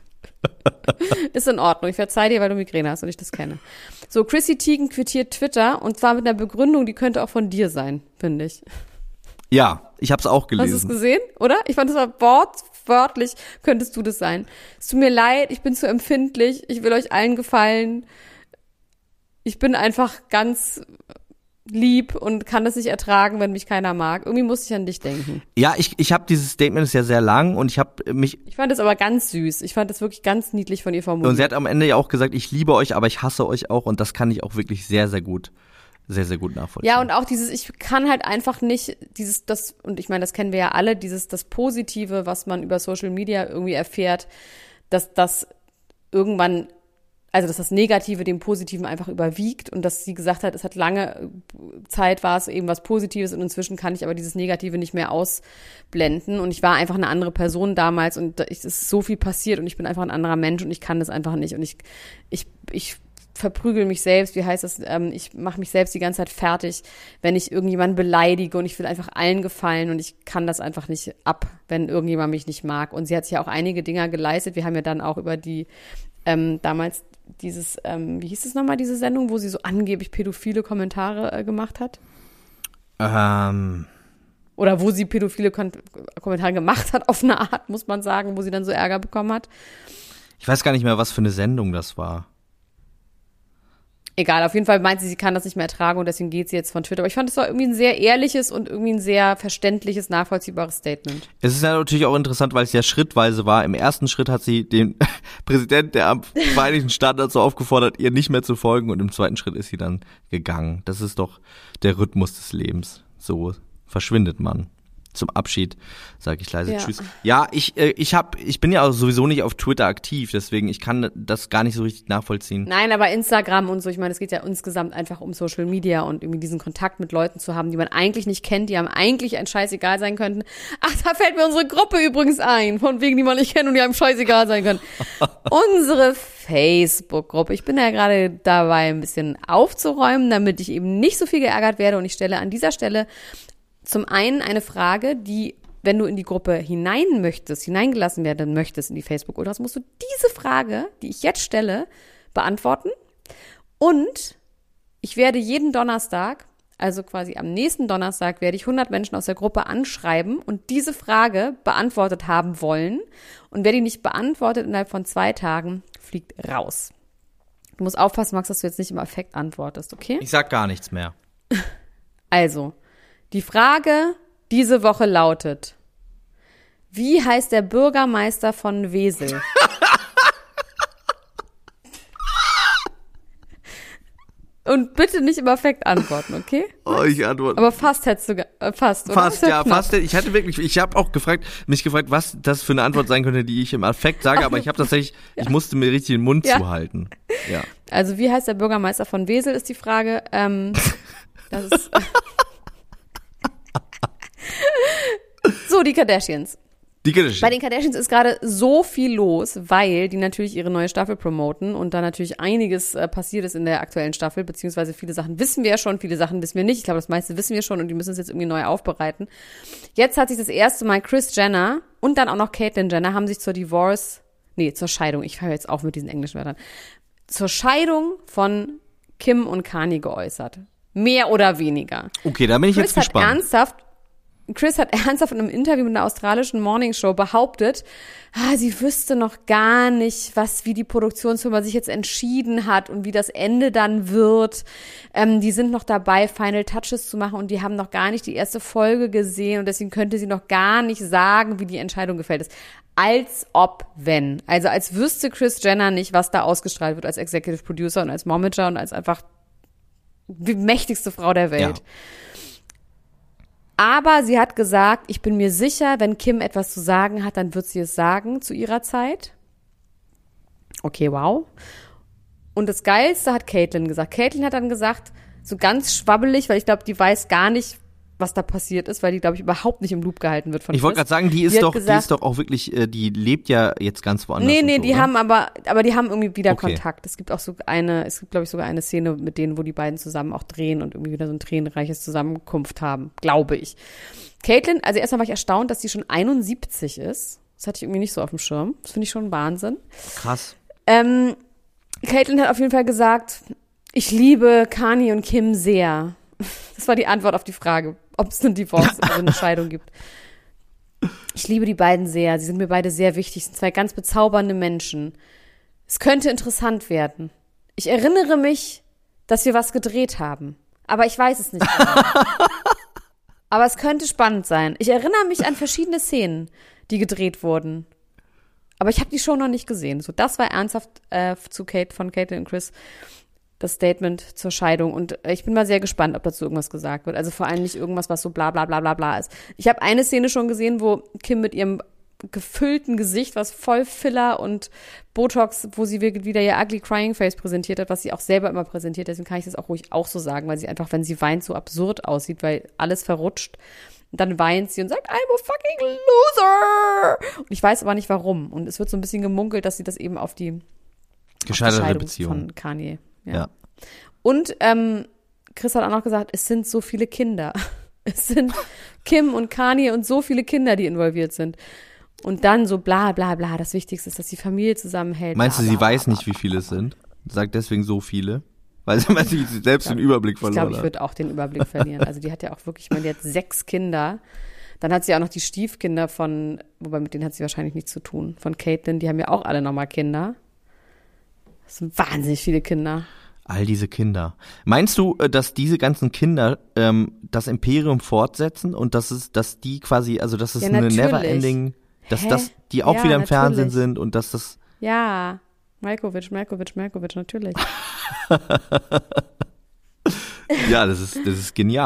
Ist in Ordnung, ich verzeih dir, weil du Migräne hast und ich das kenne. So, Chrissy Teigen quittiert Twitter und zwar mit einer Begründung, die könnte auch von dir sein, finde ich. Ja, ich habe es auch gelesen. Hast du es gesehen, oder? Ich fand, das war wortwörtlich, könntest du das sein. Es tut mir leid, ich bin zu empfindlich, ich will euch allen gefallen. Ich bin einfach ganz lieb und kann das nicht ertragen, wenn mich keiner mag. Irgendwie muss ich an dich denken. Ja, ich habe dieses Statement, ist ja sehr lang und ich fand es aber ganz süß. Ich fand es wirklich ganz niedlich von ihr formuliert. Und sie hat am Ende ja auch gesagt, ich liebe euch, aber ich hasse euch auch und das kann ich auch wirklich sehr, sehr gut nachvollziehen. Ja, und auch ich kann halt einfach nicht und ich meine, das kennen wir ja alle, das Positive, was man über Social Media irgendwie erfährt, dass das irgendwann, also dass das Negative dem Positiven einfach überwiegt und dass sie gesagt hat, es hat lange Zeit war es eben was Positives und inzwischen kann ich aber dieses Negative nicht mehr ausblenden und ich war einfach eine andere Person damals und es ist so viel passiert und ich bin einfach ein anderer Mensch und ich kann das einfach nicht und ich verprügel mich selbst, wie heißt das, ich mache mich selbst die ganze Zeit fertig, wenn ich irgendjemanden beleidige und ich will einfach allen gefallen und ich kann das einfach nicht ab, wenn irgendjemand mich nicht mag. Und sie hat sich ja auch einige Dinger geleistet. Wir haben ja dann auch über die damals dieses, wie hieß es nochmal, diese Sendung, wo sie so angeblich pädophile Kommentare gemacht hat? Oder wo sie pädophile Kommentare gemacht hat, auf eine Art, muss man sagen, wo sie dann so Ärger bekommen hat. Ich weiß gar nicht mehr, was für eine Sendung das war. Egal, auf jeden Fall meint sie kann das nicht mehr ertragen und deswegen geht sie jetzt von Twitter. Aber ich fand, es war irgendwie ein sehr ehrliches und irgendwie ein sehr verständliches, nachvollziehbares Statement. Es ist ja natürlich auch interessant, weil es ja schrittweise war. Im ersten Schritt hat sie den Präsidenten der Vereinigten Staaten dazu aufgefordert, ihr nicht mehr zu folgen und im zweiten Schritt ist sie dann gegangen. Das ist doch der Rhythmus des Lebens. So verschwindet man. zum Abschied sage ich leise Tschüss. Ja, ich bin ja auch sowieso nicht auf Twitter aktiv, deswegen ich kann das gar nicht so richtig nachvollziehen. Nein, aber Instagram und so, ich meine, es geht ja insgesamt einfach um Social Media und irgendwie diesen Kontakt mit Leuten zu haben, die man eigentlich nicht kennt, die einem eigentlich ein scheißegal sein könnten. Ach, da fällt mir unsere Gruppe übrigens ein, von wegen, die man nicht kennt und die einem scheißegal sein können. Unsere Facebook-Gruppe. Ich bin ja gerade dabei, ein bisschen aufzuräumen, damit ich eben nicht so viel geärgert werde, und ich stelle an dieser Stelle zum einen eine Frage, die, wenn du in die Gruppe hineingelassen werden möchtest in die Facebook-Ultras, musst du diese Frage, die ich jetzt stelle, beantworten. Und ich werde jeden Donnerstag, also quasi am nächsten Donnerstag, werde ich 100 Menschen aus der Gruppe anschreiben und diese Frage beantwortet haben wollen. Und wer die nicht beantwortet innerhalb von 2 Tagen, fliegt raus. Du musst aufpassen, Max, dass du jetzt nicht im Affekt antwortest, okay? Ich sag gar nichts mehr. Also, die Frage diese Woche lautet: Wie heißt der Bürgermeister von Wesel? Und bitte nicht im Affekt antworten, okay? Oh, ich antworte. Aber fast hättest du, fast, oder? Fast, ja, fast. Ich habe auch mich gefragt, was das für eine Antwort sein könnte, die ich im Affekt sage, aber ich habe tatsächlich, ich musste mir richtig den Mund zuhalten. Ja. Also, wie heißt der Bürgermeister von Wesel, ist die Frage. Das ist so, die Kardashians. Bei den Kardashians ist gerade so viel los, weil die natürlich ihre neue Staffel promoten und da natürlich einiges passiert ist in der aktuellen Staffel, beziehungsweise viele Sachen wissen wir ja schon, viele Sachen wissen wir nicht. Ich glaube, das meiste wissen wir schon und die müssen es jetzt irgendwie neu aufbereiten. Jetzt hat sich das erste Mal Kris Jenner und dann auch noch Caitlyn Jenner haben sich zur Scheidung, ich höre jetzt auf mit diesen englischen Wörtern, zur Scheidung von Kim und Kanye geäußert. Mehr oder weniger. Okay, da bin ich jetzt gespannt. Kris hat ernsthaft in einem Interview mit einer australischen Morningshow behauptet, sie wüsste noch gar nicht, wie die Produktionsfirma sich jetzt entschieden hat und wie das Ende dann wird. Die sind noch dabei, Final Touches zu machen und die haben noch gar nicht die erste Folge gesehen und deswegen könnte sie noch gar nicht sagen, wie die Entscheidung gefällt ist. Als ob, wenn. Also als wüsste Kris Jenner nicht, was da ausgestrahlt wird als Executive Producer und als Momager und als einfach die mächtigste Frau der Welt. Ja. Aber sie hat gesagt, ich bin mir sicher, wenn Kim etwas zu sagen hat, dann wird sie es sagen zu ihrer Zeit. Okay, wow. Und das Geilste hat Caitlyn gesagt. Caitlyn hat dann gesagt, so ganz schwabbelig, weil ich glaube, die weiß gar nicht, was da passiert ist, weil die, glaube ich, überhaupt nicht im Loop gehalten wird von Kris. Ich wollte gerade sagen, die ist doch auch wirklich, die lebt ja jetzt ganz woanders. Nee, so, die haben aber die haben irgendwie wieder Kontakt. Es gibt auch glaube ich, sogar eine Szene mit denen, wo die beiden zusammen auch drehen und irgendwie wieder so ein tränenreiches Zusammenkunft haben, glaube ich. Caitlyn, also erstmal war ich erstaunt, dass die schon 71 ist. Das hatte ich irgendwie nicht so auf dem Schirm. Das finde ich schon Wahnsinn. Krass. Caitlyn hat auf jeden Fall gesagt, ich liebe Kanye und Kim sehr. Das war die Antwort auf die Frage, ob es eine Divorce, also eine Scheidung gibt. Ich liebe die beiden sehr. Sie sind mir beide sehr wichtig. Sie sind 2 ganz bezaubernde Menschen. Es könnte interessant werden. Ich erinnere mich, dass wir was gedreht haben. Aber ich weiß es nicht genau. Aber es könnte spannend sein. Ich erinnere mich an verschiedene Szenen, die gedreht wurden. Aber ich habe die Show noch nicht gesehen. So, das war ernsthaft von Caitlyn und Kris das Statement zur Scheidung. Und ich bin mal sehr gespannt, ob dazu irgendwas gesagt wird. Also vor allem nicht irgendwas, was so bla bla bla bla bla ist. Ich habe eine Szene schon gesehen, wo Kim mit ihrem gefüllten Gesicht, was voll Filler und Botox, wo sie wieder ihr ugly crying face präsentiert hat, was sie auch selber immer präsentiert. Deswegen kann ich das auch ruhig auch so sagen, weil sie einfach, wenn sie weint, so absurd aussieht, weil alles verrutscht. Und dann weint sie und sagt, I'm a fucking loser. Und ich weiß aber nicht, warum. Und es wird so ein bisschen gemunkelt, dass sie das eben auf die gescheiterte Beziehung von Kanye. Ja. Und Kris hat auch noch gesagt, es sind so viele Kinder. Es sind Kim und Kanye und so viele Kinder, die involviert sind. Und dann so bla bla bla. Das Wichtigste ist, dass die Familie zusammenhält. Meinst du, sie weiß nicht, wie viele es sind? Sagt deswegen so viele? Weil sie selbst den Überblick verloren hat. Ich glaube, ich würde auch den Überblick verlieren. Also die hat ja auch wirklich, ich meine, die hat 6 Kinder. Dann hat sie auch noch die Stiefkinder wobei mit denen hat sie wahrscheinlich nichts zu tun, von Caitlyn. Die haben ja auch alle nochmal Kinder. Das sind wahnsinnig viele Kinder. All diese Kinder. Meinst du, dass diese ganzen Kinder das Imperium fortsetzen und dass die quasi, also dass es ja, eine natürlich. Neverending, dass die auch wieder im Fernsehen sind und dass das... Ja, Malkovich, natürlich. Ja, das ist genial.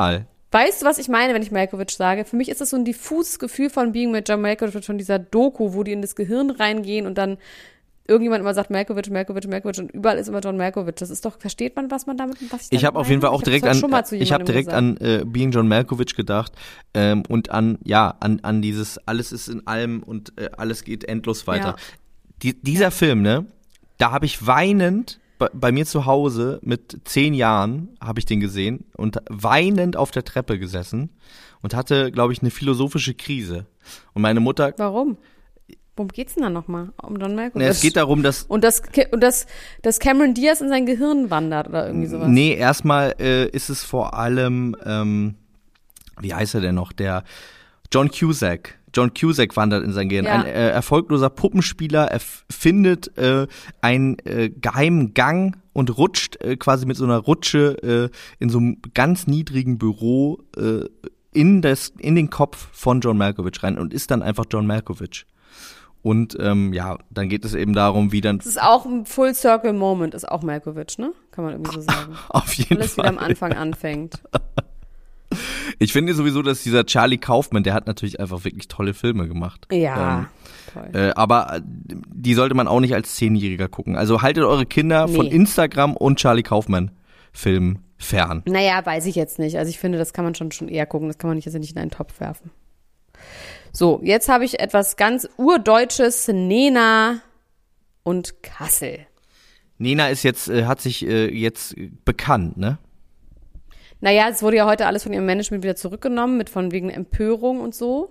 Weißt du, was ich meine, wenn ich Malkovich sage? Für mich ist das so ein diffuses Gefühl von Being mit John Malkovich, von dieser Doku, wo die in das Gehirn reingehen und dann irgendjemand immer sagt Malkovich und überall ist immer John Malkovich. Das ist doch, versteht man, was man damit, was ich habe auf jeden Fall auch direkt an Being John Malkovich gedacht und an dieses alles ist in allem und alles geht endlos weiter. Ja. Dieser Film, ne, da habe ich weinend bei mir zu Hause mit 10 Jahren habe ich den gesehen und weinend auf der Treppe gesessen und hatte, glaube ich, eine philosophische Krise. Und meine Mutter... Warum? Worum geht's denn da nochmal? Um John Malkovich? Nee, es geht darum, dass Cameron Diaz in sein Gehirn wandert oder irgendwie sowas. Nee, erstmal ist es vor allem, wie heißt er denn noch? Der John Cusack. John Cusack wandert in sein Gehirn. Ja. Ein erfolgloser Puppenspieler findet einen geheimen Gang und rutscht quasi mit so einer Rutsche in so einem ganz niedrigen Büro in den Kopf von John Malkovich rein und ist dann einfach John Malkovich. Und dann geht es eben darum, wie dann... Das ist auch ein Full-Circle-Moment, ist auch Malkovich, ne? Kann man irgendwie so sagen. Auf jeden Alles Fall. Alles wieder am Anfang anfängt. Ich finde sowieso, dass dieser Charlie Kaufman, der hat natürlich einfach wirklich tolle Filme gemacht. Ja, toll. Aber die sollte man auch nicht als 10-Jähriger gucken. Also haltet eure Kinder von Instagram und Charlie Kaufman Filmen fern. Naja, weiß ich jetzt nicht. Also ich finde, das kann man schon eher gucken. Das kann man nicht in einen Topf werfen. So, jetzt habe ich etwas ganz Urdeutsches, Nena und Kassel. Nena ist hat sich jetzt bekannt, ne? Naja, es wurde ja heute alles von ihrem Management wieder zurückgenommen, von wegen Empörung und so.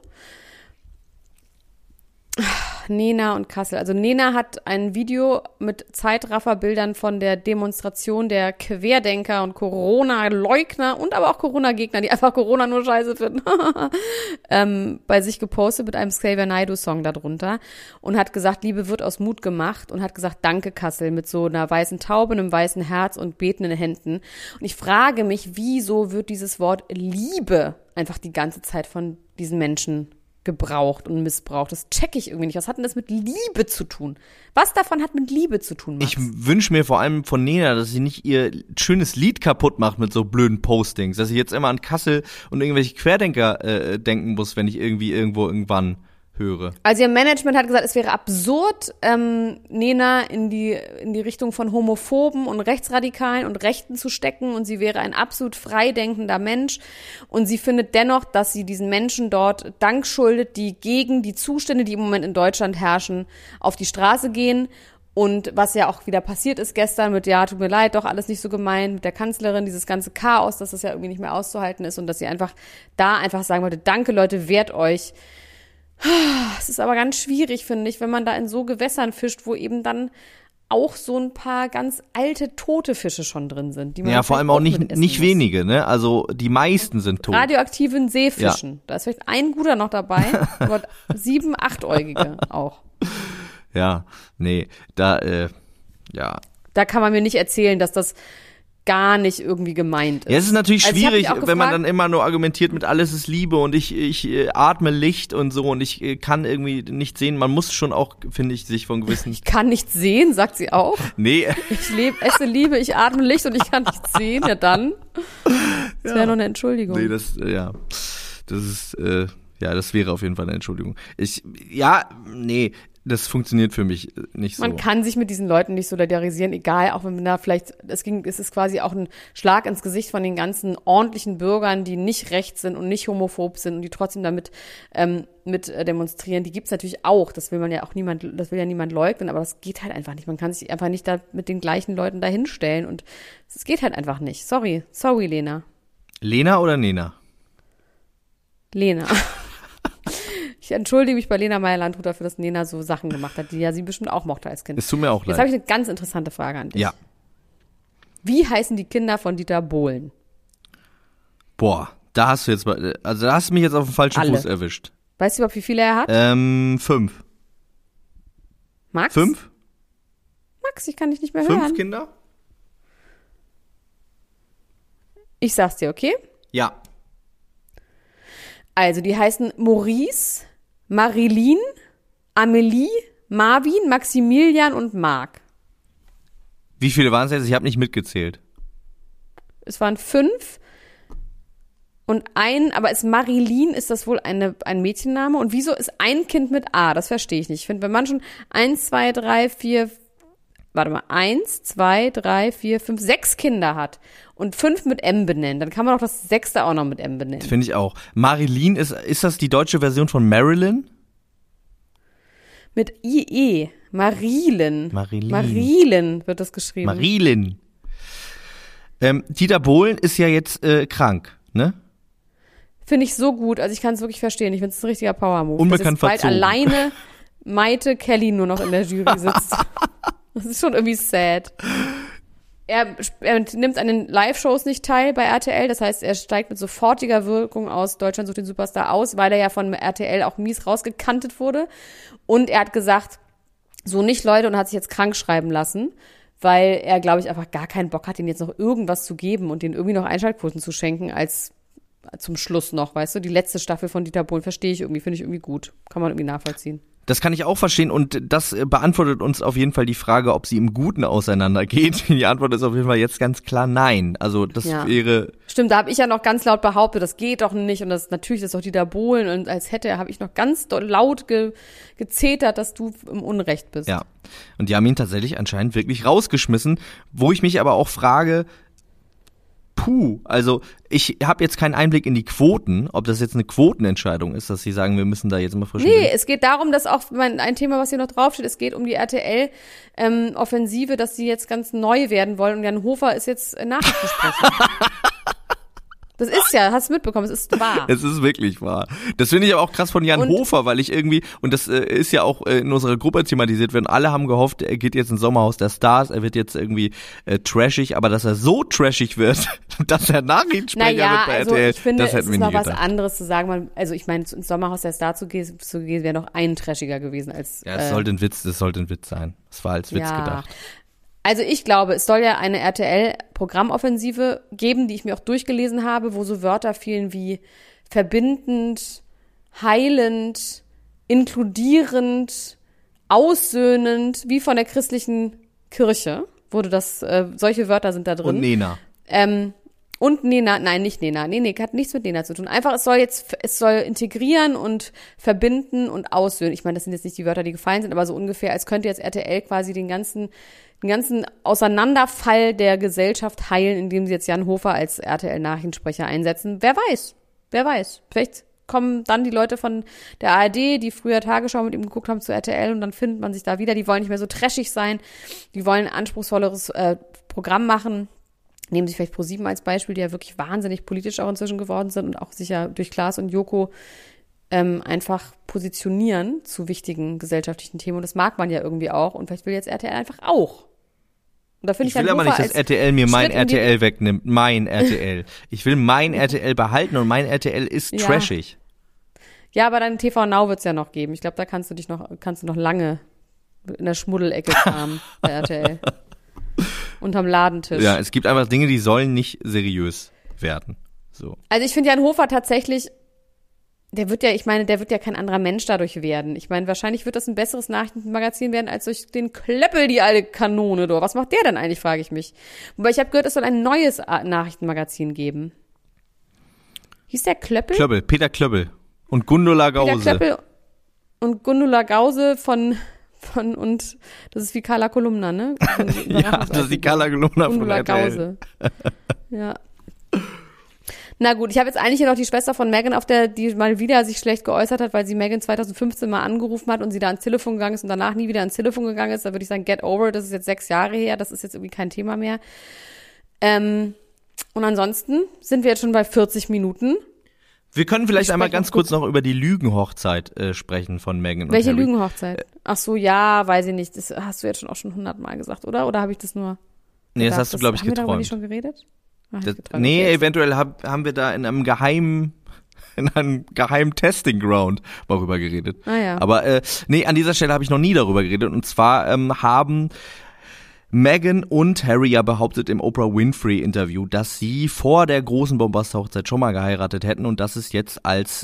Nena und Kassel. Also Nena hat ein Video mit Zeitrafferbildern von der Demonstration der Querdenker und Corona-Leugner und aber auch Corona-Gegner, die einfach Corona nur scheiße finden, bei sich gepostet mit einem Xavier Naidoo-Song darunter und hat gesagt, Liebe wird aus Mut gemacht und hat gesagt, danke Kassel, mit so einer weißen Taube, einem weißen Herz und betenden Händen. Und ich frage mich, wieso wird dieses Wort Liebe einfach die ganze Zeit von diesen Menschen gebraucht und missbraucht. Das checke ich irgendwie nicht. Was hat denn das mit Liebe zu tun? Was davon hat mit Liebe zu tun, Max? Ich wünsche mir vor allem von Nena, dass sie nicht ihr schönes Lied kaputt macht mit so blöden Postings. Dass ich jetzt immer an Kassel und irgendwelche Querdenker denken muss, wenn ich irgendwann höre. Also ihr Management hat gesagt, es wäre absurd, Nena in die Richtung von Homophoben und Rechtsradikalen und Rechten zu stecken und sie wäre ein absolut freidenkender Mensch und sie findet dennoch, dass sie diesen Menschen dort Dank schuldet, die gegen die Zustände, die im Moment in Deutschland herrschen, auf die Straße gehen. Und was ja auch wieder passiert ist gestern mit, ja, tut mir leid, doch alles nicht so gemeint, mit der Kanzlerin, dieses ganze Chaos, dass das ja irgendwie nicht mehr auszuhalten ist und dass sie einfach sagen wollte, danke Leute, wehrt euch. Es ist aber ganz schwierig, finde ich, wenn man da in so Gewässern fischt, wo eben dann auch so ein paar ganz alte, tote Fische schon drin sind. Die man vor allem auch nicht wenige, ne? Also die meisten sind tot. Radioaktiven Seefischen. Ja. Da ist vielleicht ein guter noch dabei, aber 7-, 8-äugige auch. Ja, nee, da kann man mir nicht erzählen, dass das gar nicht irgendwie gemeint ist. Ja, es ist natürlich schwierig, wenn man dann immer nur argumentiert mit alles ist Liebe und ich atme Licht und so und ich kann irgendwie nicht sehen. Man muss schon auch, finde ich, sich von gewissen... Ich kann nicht sehen, sagt sie auch. Nee. Ich esse Liebe, ich atme Licht und ich kann nichts sehen. Ja dann. Das wäre nur eine Entschuldigung. Nee, das wäre auf jeden Fall eine Entschuldigung. Das funktioniert für mich nicht so. Man kann sich mit diesen Leuten nicht solidarisieren, egal, auch wenn man da vielleicht, es ist quasi auch ein Schlag ins Gesicht von den ganzen ordentlichen Bürgern, die nicht rechts sind und nicht homophob sind und die trotzdem damit mit demonstrieren. Die gibt's natürlich auch. Das will ja niemand leugnen, aber das geht halt einfach nicht. Man kann sich einfach nicht da mit den gleichen Leuten da hinstellen und es geht halt einfach nicht. Sorry, Lena. Lena oder Nena? Lena. Ich entschuldige mich bei Lena Meyer-Landrut dafür, dass Nena so Sachen gemacht hat, die ja sie bestimmt auch mochte als Kind. Es tut mir auch leid. Jetzt habe ich eine ganz interessante Frage an dich. Ja. Wie heißen die Kinder von Dieter Bohlen? Boah, da hast du mich jetzt auf dem falschen Fuß erwischt. Weißt du überhaupt, wie viele er hat? 5. Max? 5? Max, ich kann dich nicht mehr hören. 5 Kinder? Ich sag's dir, okay? Ja. Also, die heißen Maurice, Marilyn, Amelie, Marvin, Maximilian und Marc. Wie viele waren es jetzt? Ich habe nicht mitgezählt. Es waren 5. aber ist Marilyn, ist das wohl ein Mädchenname? Und wieso ist ein Kind mit A? Das verstehe ich nicht. Ich finde, wenn man schon 1, 2, 3, 4, 6 Kinder hat und 5 mit M benennen, dann kann man auch das 6. auch noch mit M benennen. Finde ich auch. Marilyn, ist das die deutsche Version von Marilyn? Mit IE. Marilyn wird das geschrieben. Marilyn. Dieter Bohlen ist ja jetzt krank, ne? Finde ich so gut. Also ich kann es wirklich verstehen. Ich finde es ein richtiger Power-Move. Unbekannt dass jetzt bald verzogen. alleine Maite Kelly nur noch in der Jury sitzt. Das ist schon irgendwie sad. Er nimmt an den Live-Shows nicht teil bei RTL. Das heißt, er steigt mit sofortiger Wirkung aus Deutschland sucht den Superstar aus, weil er ja von RTL auch mies rausgekantet wurde. Und er hat gesagt, so nicht, Leute, und hat sich jetzt krank schreiben lassen, weil er, glaube ich, einfach gar keinen Bock hat, ihnen jetzt noch irgendwas zu geben und denen irgendwie noch Einschaltquoten zu schenken als zum Schluss noch, weißt du? Die letzte Staffel von Dieter Bohlen verstehe ich irgendwie, finde ich irgendwie gut. Kann man irgendwie nachvollziehen. Das kann ich auch verstehen und das beantwortet uns auf jeden Fall die Frage, ob sie im Guten auseinandergeht. Die Antwort ist auf jeden Fall jetzt ganz klar nein. Also das wäre... Stimmt, da habe ich ja noch ganz laut behauptet, das geht doch nicht und natürlich ist doch Dieter Bohlen und als habe ich noch ganz laut gezetert, dass du im Unrecht bist. Ja, und die haben ihn tatsächlich anscheinend wirklich rausgeschmissen, wo ich mich aber auch frage... Also ich habe jetzt keinen Einblick in die Quoten, ob das jetzt eine Quotenentscheidung ist, dass sie sagen, wir müssen da jetzt mal frisch. Nee, es geht darum, dass auch ein Thema, was hier noch draufsteht, es geht um die RTL-Offensive, dass sie jetzt ganz neu werden wollen und Jan Hofer ist jetzt Nachrichtensprecher. Das ist ja, hast du mitbekommen, es ist wahr. Es ist wirklich wahr. Das finde ich aber auch krass von Jan Hofer, weil ich irgendwie, und das ist ja auch in unserer Gruppe thematisiert werden, alle haben gehofft, er geht jetzt ins Sommerhaus der Stars, er wird jetzt irgendwie trashig, aber dass er so trashig wird, dass er Nachrichtensprecher wird bei RTL, ich finde, das hätten wir nie gedacht. Es ist noch was anderes zu sagen, also ich meine, ins Sommerhaus der Stars zu gehen wäre noch ein trashiger gewesen als... Ja, das sollte ein Witz sein. Das war als Witz gedacht. Also ich glaube, es soll ja eine RTL-Programmoffensive geben, die ich mir auch durchgelesen habe, wo so Wörter fielen wie verbindend, heilend, inkludierend, aussöhnend, wie von der christlichen Kirche wurde das, solche Wörter sind da drin. Und Nena. Und Nena, nein, nicht Nena. Nee, hat nichts mit Nena zu tun. Einfach, es soll integrieren und verbinden und aussöhnen. Ich meine, das sind jetzt nicht die Wörter, die gefallen sind, aber so ungefähr, als könnte jetzt RTL quasi den ganzen Auseinanderfall der Gesellschaft heilen, indem sie jetzt Jan Hofer als RTL-Nachrichtensprecher einsetzen. Wer weiß. Vielleicht kommen dann die Leute von der ARD, die früher Tagesschau mit ihm geguckt haben, zu RTL und dann findet man sich da wieder. Die wollen nicht mehr so trashig sein. Die wollen ein anspruchsvolleres Programm machen. Nehmen sich vielleicht ProSieben als Beispiel, die ja wirklich wahnsinnig politisch auch inzwischen geworden sind und auch sicher durch Klaas und Joko einfach positionieren zu wichtigen gesellschaftlichen Themen. Und das mag man ja irgendwie auch. Und vielleicht will jetzt RTL einfach auch. Und da finde ich will aber nicht, dass RTL mir mein RTL wegnimmt. Mein RTL. Ich will mein RTL behalten und mein RTL ist trashig. Ja, aber dein TV Now wird's ja noch geben. Ich glaube, da kannst du noch lange in der Schmuddelecke kramen bei RTL. Unterm Ladentisch. Ja, es gibt einfach Dinge, die sollen nicht seriös werden. So. Also ich finde Jan Hofer tatsächlich, der wird ja kein anderer Mensch dadurch werden. Ich meine, wahrscheinlich wird das ein besseres Nachrichtenmagazin werden als durch den Klöppel, die alte Kanone. Was macht der denn eigentlich, frage ich mich. Wobei ich habe gehört, es soll ein neues Nachrichtenmagazin geben. Hieß der Klöppel? Klöppel, Peter Klöppel und Gundula Gause. Peter Klöppel und Gundula Gause und das ist wie Carla Kolumna, ne? Ja, das ist die Carla Kolumna von RTL. Gause. Ja. Na gut, ich habe jetzt eigentlich hier noch die Schwester von Meghan die mal wieder sich schlecht geäußert hat, weil sie Meghan 2015 mal angerufen hat und sie da ans Telefon gegangen ist und danach nie wieder ans Telefon gegangen ist. Da würde ich sagen, get over it, das ist jetzt 6 Jahre her, das ist jetzt irgendwie kein Thema mehr. Und ansonsten sind wir jetzt schon bei 40 Minuten. Wir können vielleicht einmal ganz kurz noch über die Lügenhochzeit sprechen von Meghan und Welche Harry. Lügenhochzeit? Ach so, ja, weiß ich nicht. Das hast du jetzt schon auch schon 100-mal gesagt, oder? Oder habe ich das nur Nee, das hast du, glaube ich, geträumt. Haben wir darüber nicht schon geredet? Eventuell haben wir da in einem geheimen Testing Ground darüber geredet. Ah ja. Aber an dieser Stelle habe ich noch nie darüber geredet. Und zwar haben Meghan und Harry ja behauptet im Oprah Winfrey-Interview, dass sie vor der großen Bombast-Hochzeit schon mal geheiratet hätten und das ist jetzt als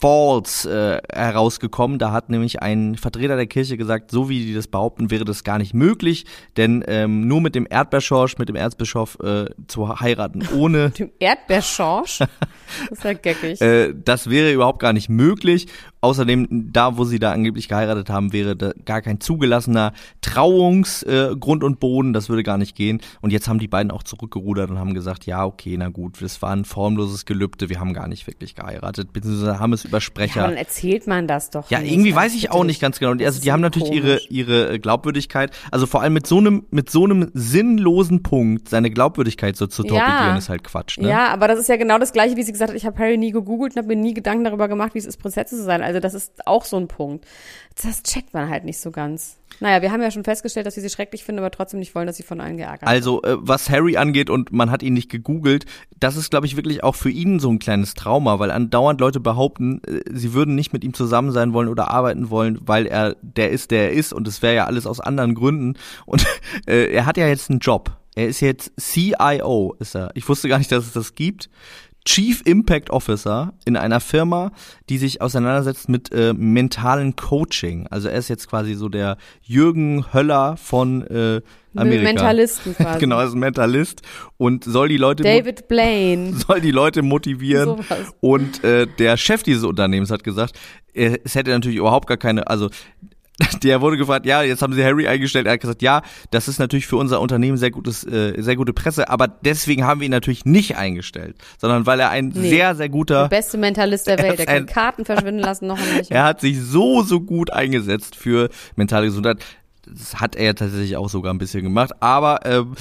false herausgekommen. Da hat nämlich ein Vertreter der Kirche gesagt, so wie die das behaupten, wäre das gar nicht möglich, denn nur mit dem Erdbeerschorsch, mit dem Erzbischof zu heiraten ohne... Mit dem Erdbeerschorsch? Das ist ja geckig. Das wäre überhaupt gar nicht möglich. Außerdem, da wo sie da angeblich geheiratet haben, wäre da gar kein zugelassener Trauungsgrund und Boden, das würde gar nicht gehen. Und jetzt haben die beiden auch zurückgerudert und haben gesagt, ja, okay, na gut, das war ein formloses Gelübde, wir haben gar nicht wirklich geheiratet, beziehungsweise haben es über Sprecher. Ja, dann erzählt man das doch. Ja, irgendwie weiß ich auch nicht ganz genau. Also die haben natürlich ihre Glaubwürdigkeit, also vor allem mit so einem sinnlosen Punkt seine Glaubwürdigkeit so zu torpedieren, ist halt Quatsch, ne? Ja, aber das ist ja genau das Gleiche, wie sie gesagt hat, ich habe Harry nie gegoogelt und habe mir nie Gedanken darüber gemacht, wie es ist, Prinzessin zu sein. Also das ist auch so ein Punkt. Das checkt man halt nicht so ganz. Naja, wir haben ja schon festgestellt, dass wir sie schrecklich finden, aber trotzdem nicht wollen, dass sie von allen geärgert wird. Also, was Harry angeht und man hat ihn nicht gegoogelt, das ist, glaube ich, wirklich auch für ihn so ein kleines Trauma, weil andauernd Leute behaupten, sie würden nicht mit ihm zusammen sein wollen oder arbeiten wollen, weil er der ist und es wäre ja alles aus anderen Gründen. Und er hat ja jetzt einen Job. Er ist jetzt CIO, ist er. Ich wusste gar nicht, dass es das gibt. Chief Impact Officer in einer Firma, die sich auseinandersetzt mit mentalen Coaching. Also er ist jetzt quasi so der Jürgen Höller von Amerika. Mentalisten quasi. Genau, er ist ein Mentalist und soll die Leute David Blaine. Soll die Leute motivieren. Sowas. Und der Chef dieses Unternehmens hat gesagt, es hätte natürlich überhaupt gar keine, also der wurde gefragt, ja, jetzt haben sie Harry eingestellt. Er hat gesagt, ja, das ist natürlich für unser Unternehmen sehr gute Presse, aber deswegen haben wir ihn natürlich nicht eingestellt, sondern weil er ein sehr, sehr guter... Der beste Mentalist der Welt, der kann Karten verschwinden lassen, noch ein bisschen. Er hat sich so gut eingesetzt für mentale Gesundheit. Das hat er tatsächlich auch sogar ein bisschen gemacht, aber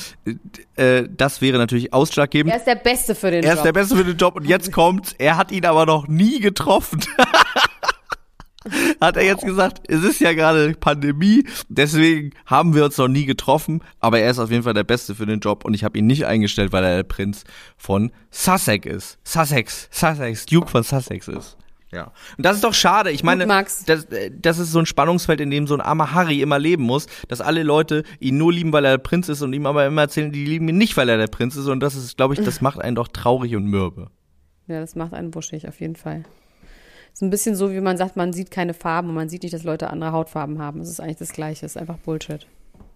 das wäre natürlich ausschlaggebend. Er ist der Beste für den Job. Er ist der Beste für den Job und jetzt kommt's, er hat ihn aber noch nie getroffen. Hat er jetzt gesagt, es ist ja gerade Pandemie, deswegen haben wir uns noch nie getroffen, aber er ist auf jeden Fall der Beste für den Job und ich habe ihn nicht eingestellt, weil er der Prinz von Sussex ist. Duke von Sussex ist. Ja. Und das ist doch schade. Ich meine, das ist so ein Spannungsfeld, in dem so ein armer Harry immer leben muss, dass alle Leute ihn nur lieben, weil er der Prinz ist und ihm aber immer erzählen, die lieben ihn nicht, weil er der Prinz ist und das ist, glaube ich, das macht einen doch traurig und mürbe. Ja, das macht einen wuschig, auf jeden Fall. So ein bisschen so, wie man sagt, man sieht keine Farben und man sieht nicht, dass Leute andere Hautfarben haben. Es ist eigentlich das Gleiche, es ist einfach Bullshit.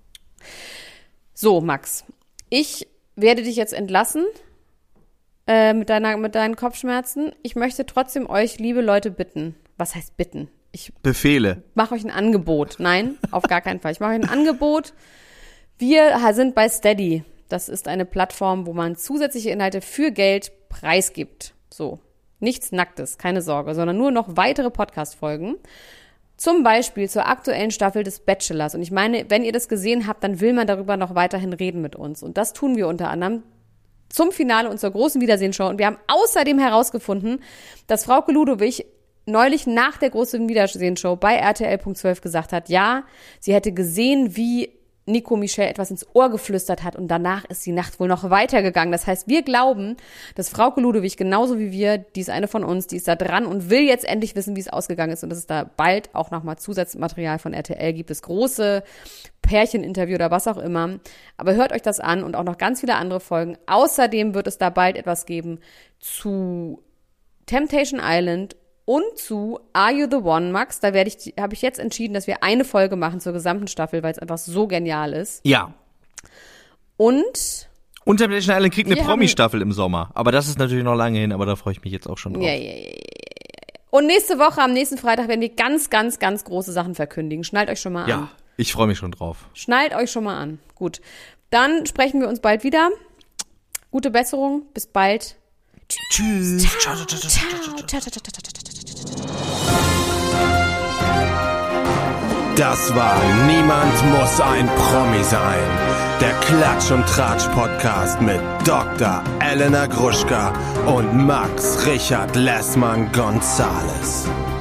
So, Max, ich werde dich jetzt entlassen mit deinen Kopfschmerzen. Ich möchte trotzdem euch, liebe Leute, bitten. Was heißt bitten? Befehle. Mache euch ein Angebot. Nein, auf gar keinen Fall. Ich mache euch ein Angebot. Wir sind bei Steady. Das ist eine Plattform, wo man zusätzliche Inhalte für Geld preisgibt. So. Nichts Nacktes, keine Sorge, sondern nur noch weitere Podcast-Folgen. Zum Beispiel zur aktuellen Staffel des Bachelors. Und ich meine, wenn ihr das gesehen habt, dann will man darüber noch weiterhin reden mit uns. Und das tun wir unter anderem zum Finale unserer großen Wiedersehen-Show. Und wir haben außerdem herausgefunden, dass Frauke Ludowig neulich nach der großen Wiedersehen-Show bei RTL.12 gesagt hat, ja, sie hätte gesehen, wie Nico Michel etwas ins Ohr geflüstert hat und danach ist die Nacht wohl noch weitergegangen. Das heißt, wir glauben, dass Frauke Ludowig genauso wie wir, die ist eine von uns, die ist da dran und will jetzt endlich wissen, wie es ausgegangen ist und dass es da bald auch nochmal Zusatzmaterial von RTL gibt, das große Pärcheninterview oder was auch immer. Aber hört euch das an und auch noch ganz viele andere Folgen. Außerdem wird es da bald etwas geben zu Temptation Island und zu Are You the One, Max? Da habe ich jetzt entschieden, dass wir eine Folge machen zur gesamten Staffel, weil es einfach so genial ist. Ja. Und Temptation Island kriegt eine Promi-Staffel im Sommer. Aber das ist natürlich noch lange hin, aber da freue ich mich jetzt auch schon drauf. Ja. Und nächste Woche, am nächsten Freitag, werden wir ganz, ganz, ganz große Sachen verkündigen. Schnallt euch schon mal an. Ja, ich freue mich schon drauf. Schnallt euch schon mal an. Gut. Dann sprechen wir uns bald wieder. Gute Besserung. Bis bald. Tschüss. Ciao. Das war Niemand muss ein Promi sein. Der Klatsch und Tratsch Podcast mit Dr. Elena Gruschka und Max Richard Lessmann Gonzales.